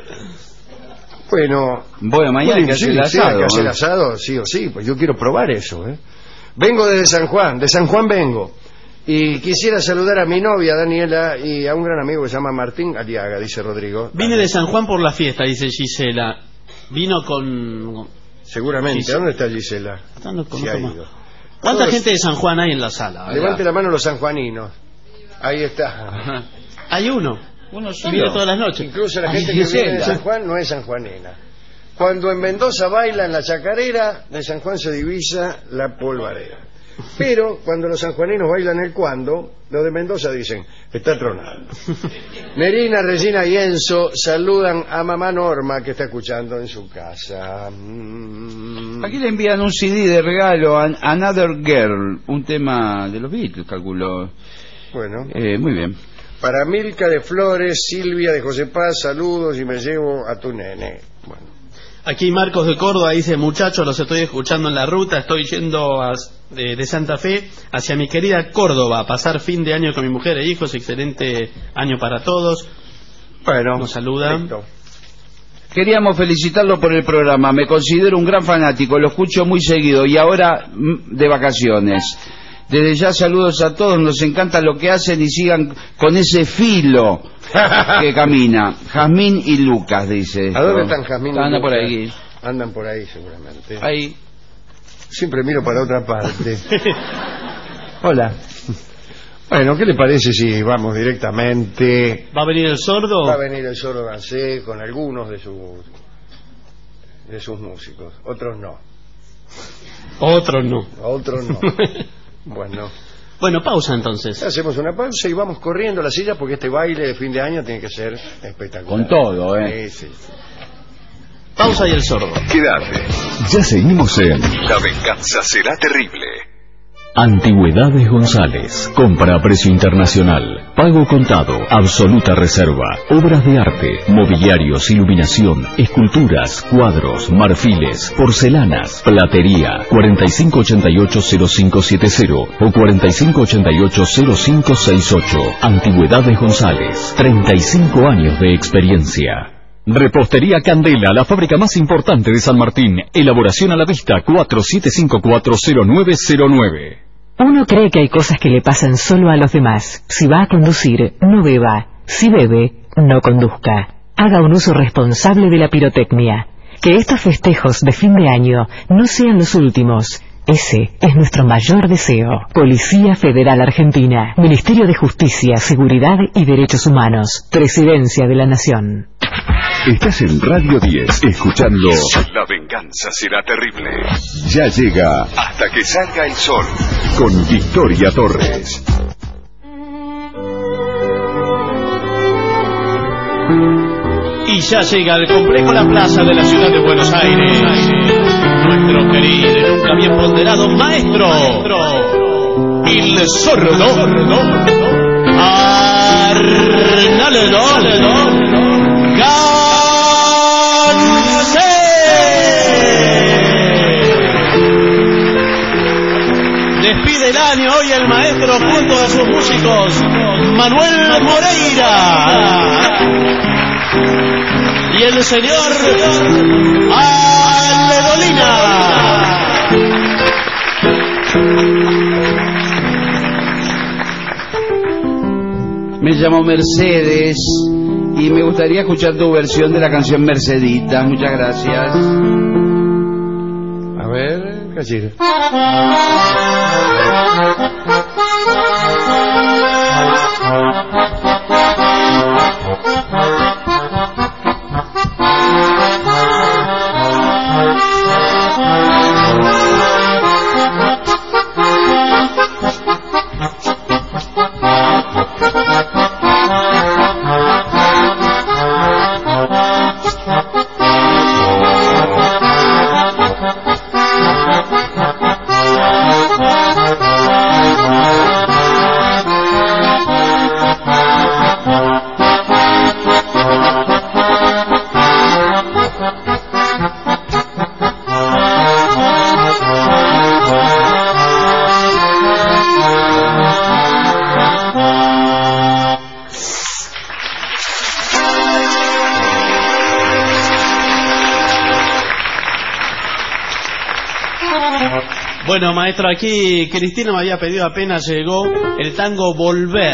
Bueno, mañana hay que hacer el asado. Hay que hacer asado, sí o sí, pues yo quiero probar eso, ¿eh? Vengo desde San Juan, de San Juan vengo. Y quisiera saludar a mi novia, Daniela, y a un gran amigo que se llama Martín Aliaga, dice Rodrigo. Vine de San Juan por la fiesta, dice Gisela. Vino con... Seguramente. Gisela. ¿Dónde está Gisela? ¿Cuánta gente de San Juan hay en la sala? Levante la mano los sanjuaninos. Ahí está. Hay uno solo. Viene todas las noches. Incluso la gente que viene de San Juan no es sanjuanina. Cuando en Mendoza baila en la chacarera, de San Juan se divisa la polvareda. Pero cuando los sanjuaninos bailan el cuando, los de Mendoza dicen, está tronando. Nerina, Regina y Enzo saludan a mamá Norma, que está escuchando en su casa. Aquí le envían un CD de regalo, Another Girl, un tema de los Beatles, calculo. Bueno. Muy bien. Para Milka de Flores, Silvia de José Paz, saludos y me llevo a tu nene. Bueno. Aquí Marcos de Córdoba dice, muchachos, los estoy escuchando en la ruta, estoy yendo de Santa Fe hacia mi querida Córdoba, a pasar fin de año con mi mujer e hijos, excelente año para todos. Bueno, nos saludan. Perfecto. Queríamos felicitarlo por el programa, me considero un gran fanático, lo escucho muy seguido y ahora de vacaciones. Desde ya saludos a todos, nos encanta lo que hacen y sigan con ese filo que camina. Jazmín y Lucas, dice. ¿A dónde están Jazmín y Lucas? Andan por ahí. Andan por ahí seguramente. Bueno, ¿qué le parece si vamos directamente? ¿Va a venir el sordo? Va a venir el sordo Gansé con algunos de sus músicos, otros no. Otros no. Otros no. Bueno. Bueno, pausa entonces. Hacemos una pausa y vamos corriendo a la silla porque este baile de fin de año tiene que ser espectacular. Con todo, Sí. Pausa y el sordo. Quédate. Ya seguimos en La venganza será terrible. Antigüedades González. Compra a precio internacional. Pago contado. Absoluta reserva. Obras de arte. Mobiliarios, iluminación, esculturas, cuadros, marfiles, porcelanas, platería. 4588-0570 o 4588-0568. Antigüedades González. 35 años de experiencia. Repostería Candela, la fábrica más importante de San Martín. Elaboración a la vista, 47540909. Uno cree que hay cosas que le pasan solo a los demás. Si va a conducir, no beba. Si bebe, no conduzca. Haga un uso responsable de la pirotecnia. Que estos festejos de fin de año no sean los últimos. Ese es nuestro mayor deseo. Policía Federal Argentina. Ministerio de Justicia, Seguridad y Derechos Humanos. Presidencia de la Nación. Estás en Radio 10, escuchando La venganza será terrible. Ya llega Hasta que salga el sol, con Victoria Torres. Y ya llega al complejo La Plaza de la ciudad de Buenos Aires. Nuestro querido y nunca bien ponderado maestro, el sordo Arnaldo Gansé. Despide el año hoy el maestro junto a sus músicos Manuel Moreira y el señor Aledolina. Me llamo Mercedes y me gustaría escuchar tu versión de la canción Mercedita. Muchas gracias. A ver, Cachir. Bueno, maestro, aquí Cristina me había pedido, apenas llegó, el tango Volver.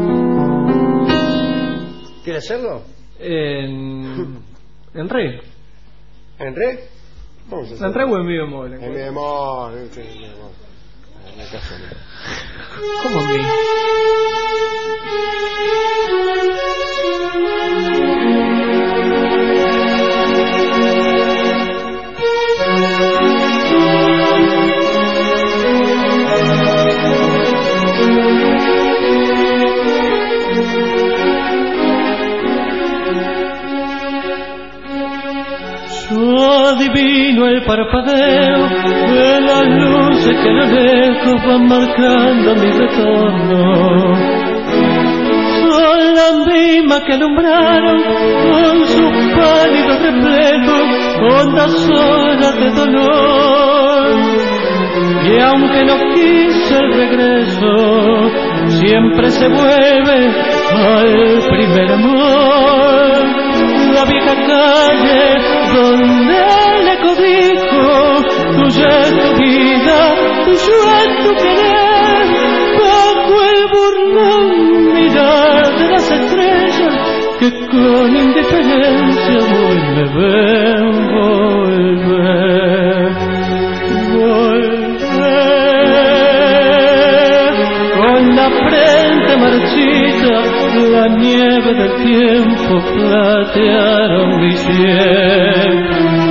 ¿Quiere hacerlo? En re. ¿En re? Vamos a hacerlo. ¿En re o en mi bemol? En mi bemol. ¿Cómo en mi? Adivino el parpadeo de las luces que a lo lejos van marcando mi retorno. Son las mismas que alumbraron con sus pálidos reflejos hondas horas de dolor. Y aunque no quise el regreso, siempre se vuelve al primer amor. La vieja calle donde el eco dijo, tuya es tu vida, tuyo es tu querer, bajo el burlón mirar de las estrellas que con indiferencia hoy me ven volver, volver, con la frente gente marchita, la nieve del tiempo platearon mi sien.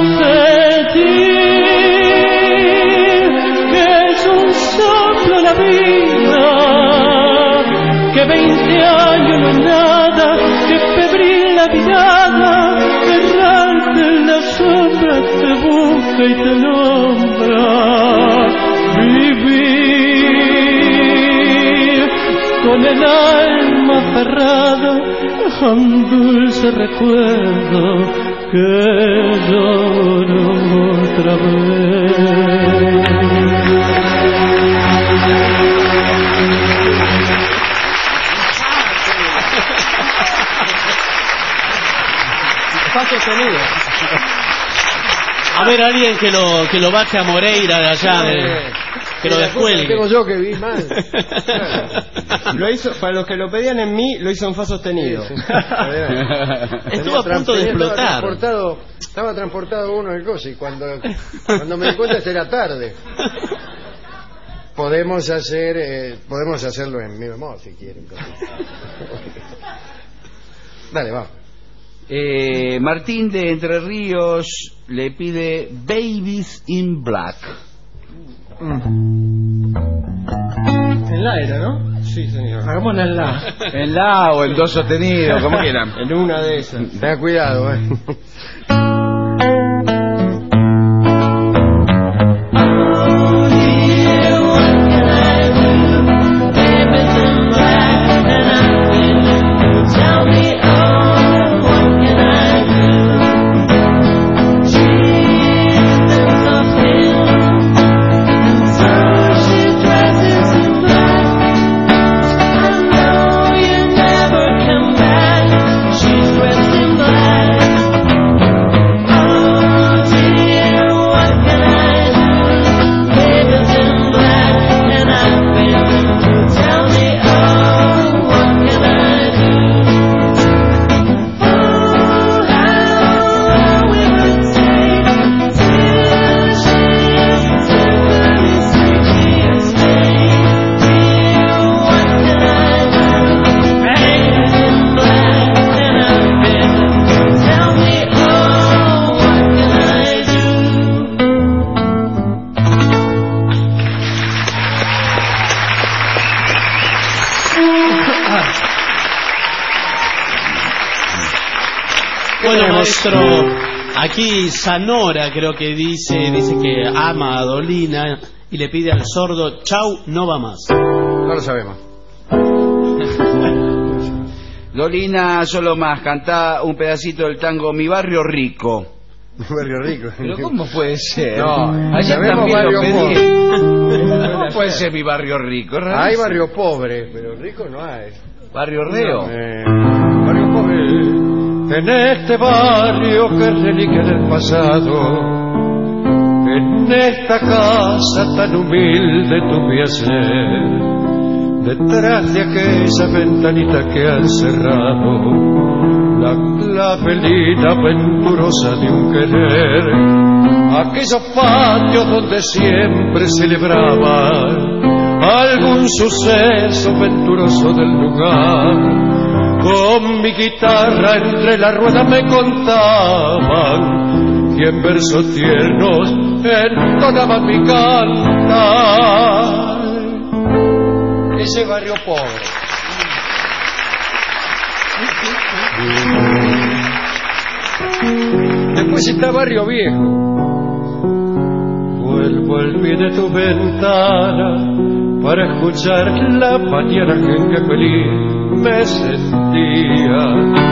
Sentir que es un soplo la vida, que 20 años no es nada, que febril la mirada, errante en la sombra te busca y te nombra. Vivir con el alma aferrada a un dulce recuerdo que lloro otra vez. Fa sostenido. A ver, alguien que lo baje a Moreira de allá, que lo descuelgue. Tengo yo que vi mal. Lo hizo, para los que lo pedían en mí, lo hizo en fa sostenido. Estuvo a punto de explotar. Estaba transportado uno del coche y cuando me di cuenta era tarde. Podemos hacerlo en mi bemol si quieren. Dale, va. Martín de Entre Ríos le pide Babies in Black. En la era, ¿no? Sí, señor. Hagámosla en la. En la o en do sostenido, como quieran. En una de esas. Tenga cuidado, Aquí Zanora creo que dice que ama a Dolina y le pide al sordo, chau, no va más. No lo sabemos. Dolina Solo Más, cantá un pedacito del tango Mi Barrio Rico. Mi Barrio Rico. Pero ¿cómo puede ser? No, allá también lo pedí. ¿Cómo puede ser Mi Barrio Rico? Hay barrio pobre, pero rico no hay. ¿Barrio Reo? Barrio pobre. En este barrio que es reliquia del pasado, en esta casa tan humilde tuve a ser, detrás de aquella ventanita que han cerrado, la clavelina venturosa de un querer, aquellos patios donde siempre celebraba algún suceso venturoso del lugar. Con mi guitarra entre la rueda me contaban y en versos tiernos entonaban mi cantar. Ese barrio pobre. Después está Barrio Viejo. Vuelvo al pie de tu ventana para escuchar la mañana en que feliz me sentía,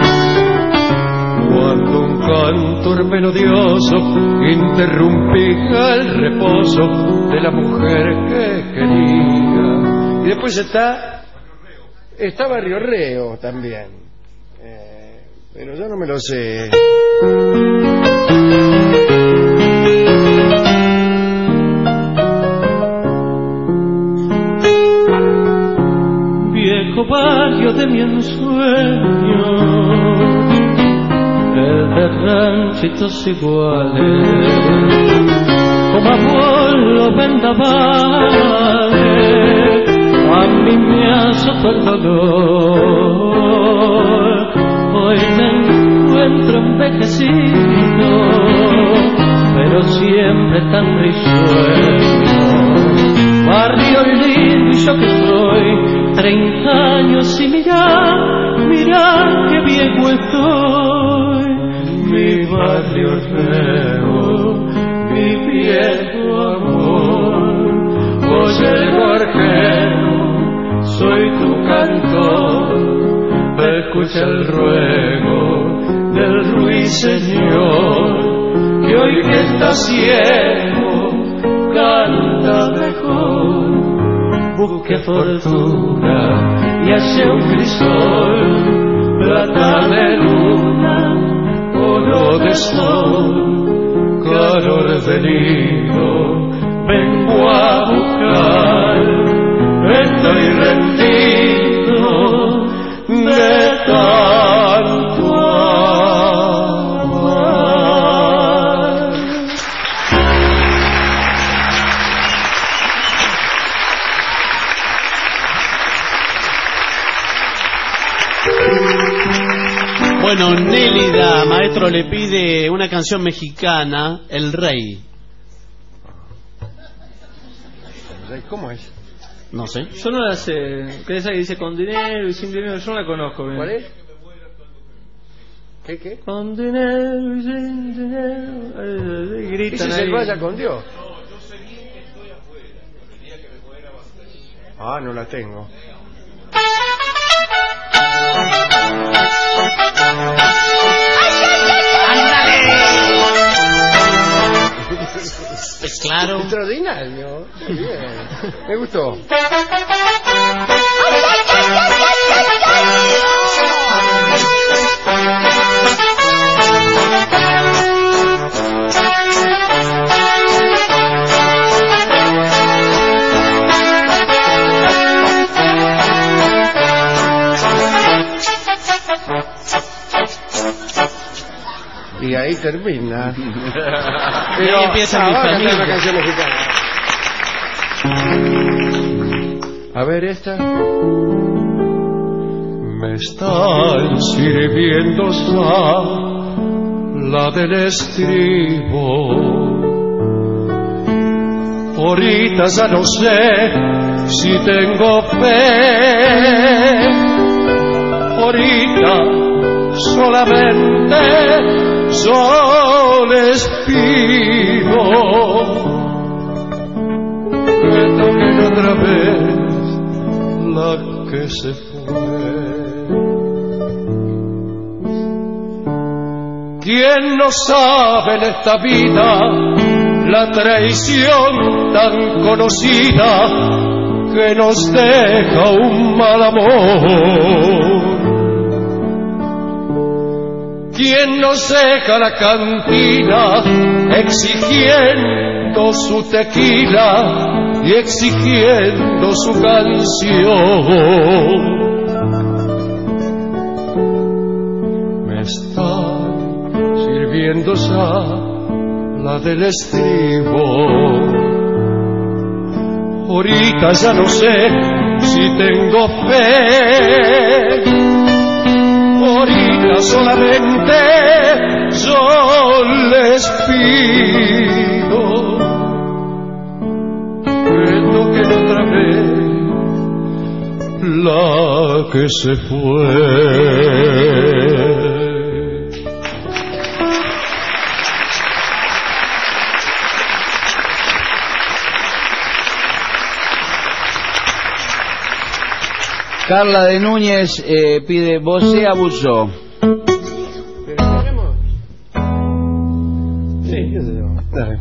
cuando un cantor melodioso interrumpía el reposo de la mujer que quería. Y después está Barrio Reo también, pero yo no me lo sé. Barrio de mi ensueño, el de ranchitos iguales, como abuelo vendavales, a mí me azotó tanto el dolor. Hoy me encuentro envejecido, pero siempre tan risueño. Barrio lindo y yo que soy 30 años y mirá que viejo estoy. Mi barrio feo, mi viejo amor. Oye, arquero, soy tu cantor, escucha el ruego del ruiseñor, que hoy que está ciego canta mejor. Busque fortuna y hace un crisol, plata de luna, oro de sol, calor de nido, vengo a buscar. Estoy rendido de tanto amar. Bueno, Nélida, maestro, le pide una canción mexicana, El Rey. ¿Cómo es? No sé. Yo no la sé. ¿Qué es esa que dice con dinero y sin dinero? Yo no la conozco bien. ¿Cuál es? ¿Qué? Con dinero y sin dinero. Gritan ¿Ese es ahí. el Vaya con Dios? Ah, no la tengo. Es claro. Extraordinario. Muy bien. Me gustó. Y ahí termina. Pero ahí empieza mi familia. Una canción mexicana. A ver esta. Me están sirviendo ya la del estribo. Ahorita ya no sé si tengo fe. Ahorita solamente yo les pido que toquen otra vez la que se fue. ¿Quién no sabe en esta vida la traición tan conocida que nos deja un mal amor? ¿Quién nos deja la cantina exigiendo su tequila y exigiendo su canción? Me está sirviendo ya la del estribo. Ahorita ya no sé si tengo fe. Ahorita solamente yo les pido que toquen otra vez la que se fue. Carla de Núñez pide Vosé abusó. Sí, qué sé yo. Dale.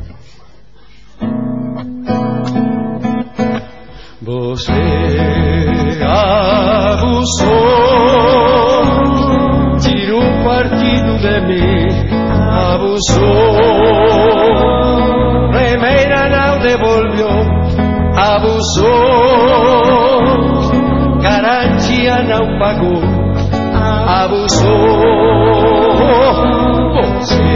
Vosé abusó, tiró partido de mí, abusó. Remeira no devolvió, abusó. Garantia não pagou, abusou. Você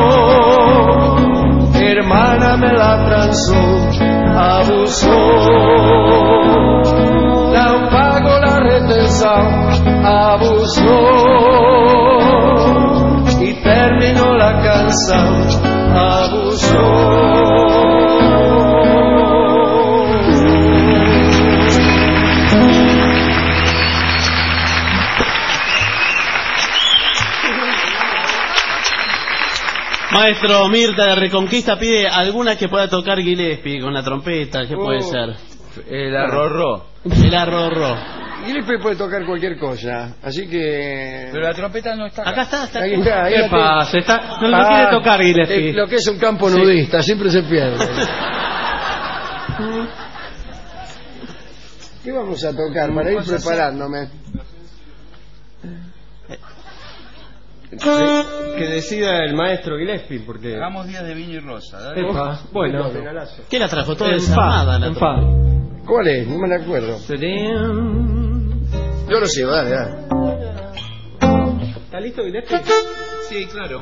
abusou, hermana me la transou, abusou. abusó y terminó la canción, abusó. Maestro Mirta de Reconquista pide alguna que pueda tocar Gillespie con la trompeta. ¿Qué puede ser? El arrorró. El arrorró. Gillespie puede tocar cualquier cosa, así que... Pero la trompeta no está acá. Acá está. Ahí está, ahí ¿Qué la pasa? No quiere tocar Gillespie. Lo que es un campo nudista, siempre se pierde. ¿Qué vamos a tocar para ir preparándome? Que decida el maestro Gillespie, porque... Hagamos días de vino y rosa. Dale. Epa, bueno. ¿Qué la trajo? Toda En desarmada. fa, en fa. ¿Cuál es? No me la acuerdo. Yo lo sé, dale, dale. ¿Está listo Gillespie? Sí, claro.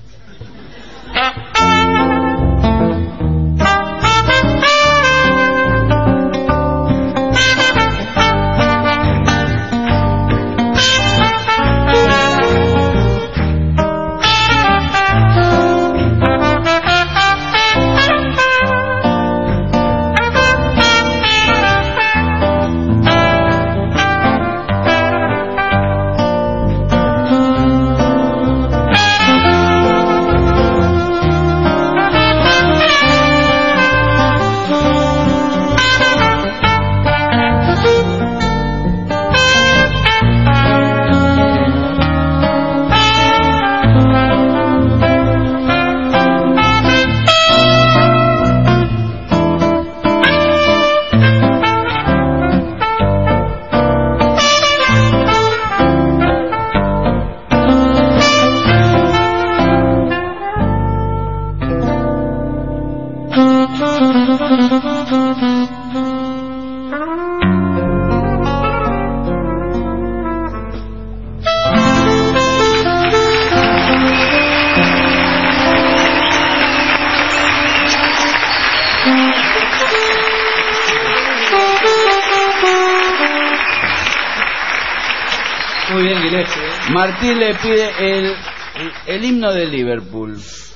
Muy bien, Gillespie. Martín le pide el himno de Liverpool.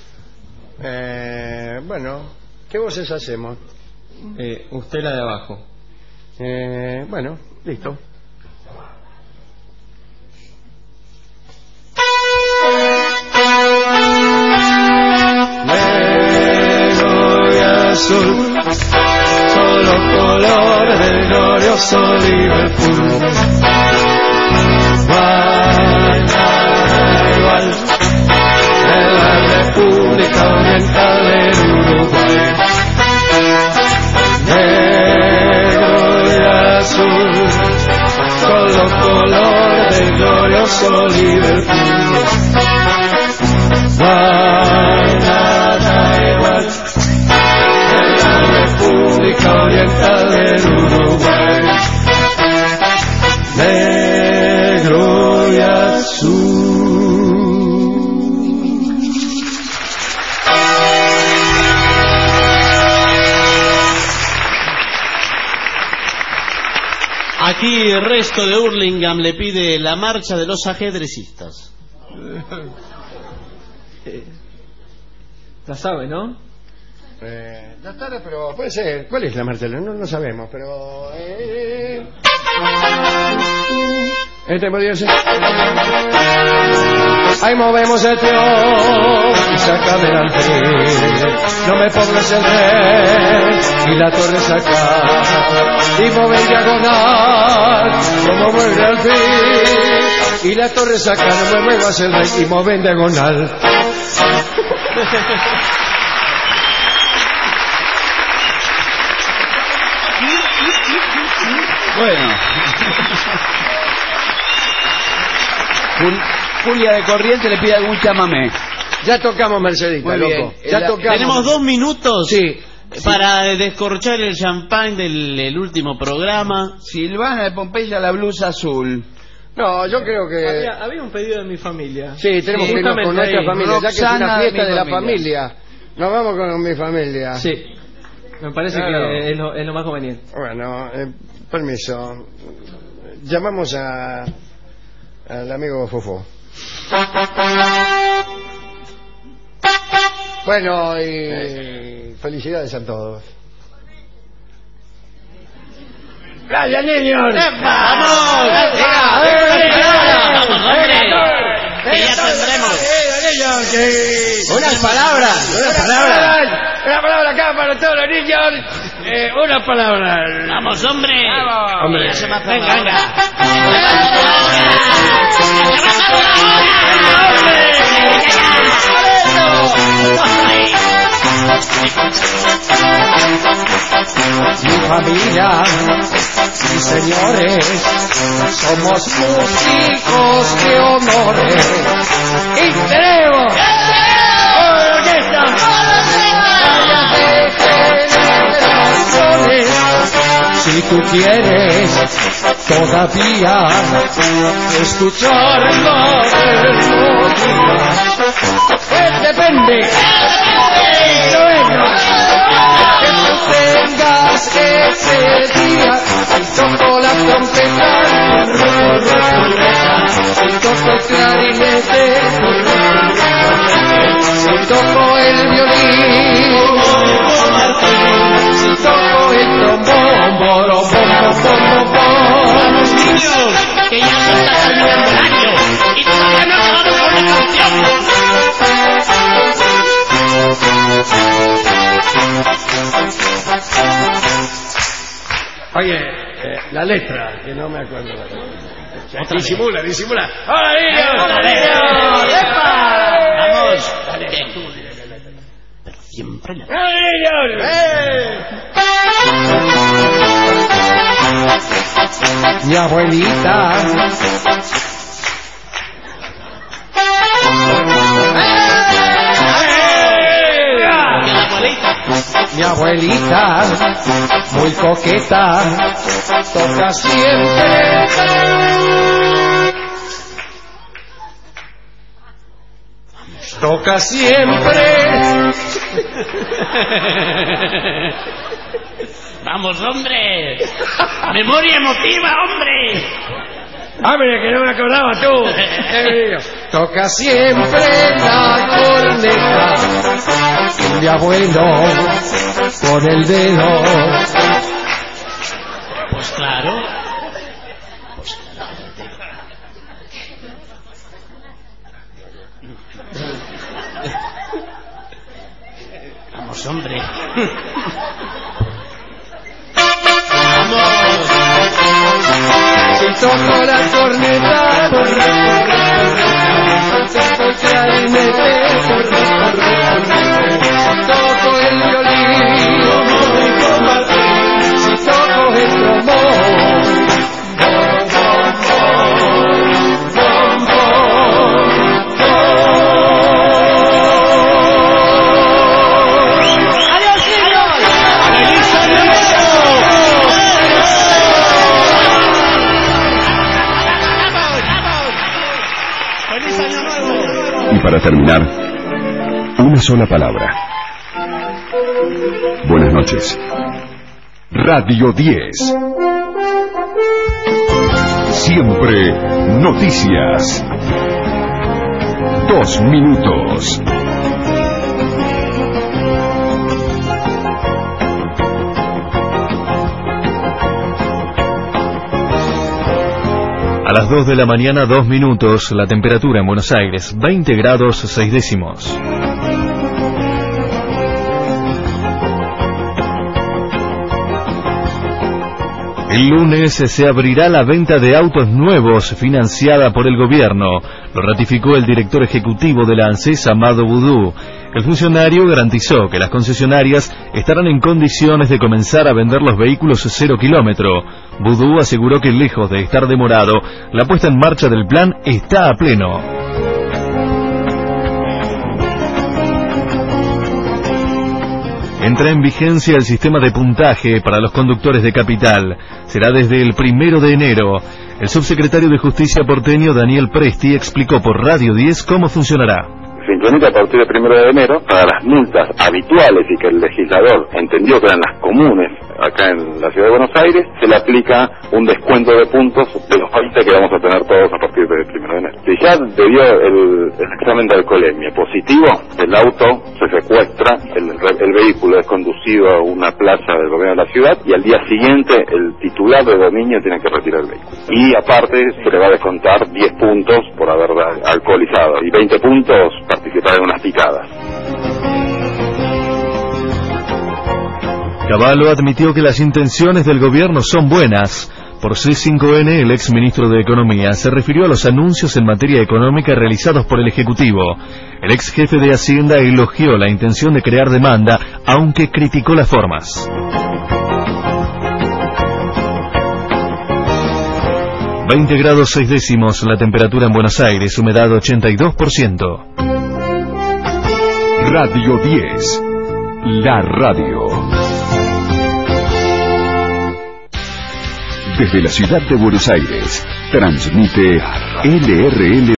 Bueno, ¿qué voces hacemos? Usted la de abajo. Bueno, listo. Negro y azul, solo color del glorioso Liverpool. Baila igual en la República Oriental del Uruguay. Negro y azul, solo color del glorioso Liverpool. Baila igual en la República Oriental del Uruguay. Negro y azul. Aquí el resto de Hurlingham le pide la marcha de los ajedrecistas. La sabe, ¿no? Ya tarde, pero puede ser. ¿Cuál es la marcha? No sabemos, pero... Este podría ser. Ahí movemos el peón y sácame el alfil. No me pongas el rey y la torre saca. Y mueve en diagonal como mueve al fin. Y la torre saca, no me muevas el rey y mueve en diagonal. Bueno. Julia de Corrientes le pide algún chamamé. Ya tocamos Mercedita, Muy bien. loco. Ya tocamos. Tenemos 2 minutos Sí. para descorchar el champán del último programa. Silvana de Pompeya, la blusa azul. No, yo creo que... Había un pedido de mi familia. Sí, tenemos que irnos con nuestra familia, ya que es una Roxana de fiesta mi de la familia. familia. Nos vamos con mi familia. Sí. Me parece Claro. que es lo más conveniente. Bueno, permiso. llamamos al amigo Fofo. Bueno, y felicidades a todos. ¡Gracias, niños! ¡Vamos! ¡Que ya tendremos! Unas palabras. Una palabra acá para todos los niños. Una palabra. ¡Vamos, hombre! Hombre. Ya se me hace venga. Mi familia, sí señores, somos músicos de honores. Y tenemos orquesta, si tú quieres todavía escuchar más melodías, pues depende que tú tengas ese día. Si toco la trompeta, si toco el clarinete, si toco el violín, si toco el trombón, ¡Vamos, niños! ¡Que ya se está terminando el año! ¡Y todavía no ha acabado con la canción! Oye, la letra, que no me acuerdo la letra. Disimula. ¡Hola, niños! ¡Hola, niños! ¡Epa! ¡Vamos! Pero siempre la... ¡Hola, niños! mi abuelita. Mi abuelita, muy coqueta, toca siempre. Toca siempre. ¡Vamos, hombre! ¡Memoria emotiva, hombre! ¡Hombre, que no me acordaba tú! Toca siempre la corneta. Mi abuelo con el dedo. Pues claro. Vamos, hombre. Vamos. Si toco la corneta, toco el clarinete, toco el violín, si toco el trombón, ¡Adiós, niños! ¡Feliz año nuevo! Y para terminar, una sola palabra. Buenas noches. Radio 10. Siempre noticias. 2 minutos. A las 2 de la mañana, 2 minutos, la temperatura en Buenos Aires, 20 grados 6 décimos. El lunes se abrirá la venta de autos nuevos financiada por el gobierno. Lo ratificó el director ejecutivo de la ANSES, Amado Boudou. El funcionario garantizó que las concesionarias estarán en condiciones de comenzar a vender los vehículos 0 kilómetro. Boudou aseguró que lejos de estar demorado, la puesta en marcha del plan está a pleno. Entra en vigencia el sistema de puntaje para los conductores de capital. Será desde el 1 de enero. El subsecretario de Justicia porteño, Daniel Presti, explicó por Radio 10 cómo funcionará. Se implementa a partir del 1 de enero para las multas habituales y que el legislador entendió que eran las comunes acá en la ciudad de Buenos Aires, se le aplica un descuento de puntos de los 20 que vamos a tener todos a partir del 1 de enero. Si ya debió el examen de alcoholemia positivo, el auto se secuestra, el vehículo es conducido a una plaza del gobierno de la ciudad y al día siguiente el titular de dominio tiene que retirar el vehículo. Y aparte se le va a descontar 10 puntos por haber alcoholizado y 20 puntos participar en unas picadas. Cavallo admitió que las intenciones del gobierno son buenas. Por C5N, el ex ministro de Economía se refirió a los anuncios en materia económica realizados por el Ejecutivo. El ex jefe de Hacienda elogió la intención de crear demanda, aunque criticó las formas. 20 grados 6 décimos la temperatura en Buenos Aires, humedad 82%. Radio 10, la radio. Desde la ciudad de Buenos Aires, transmite LRL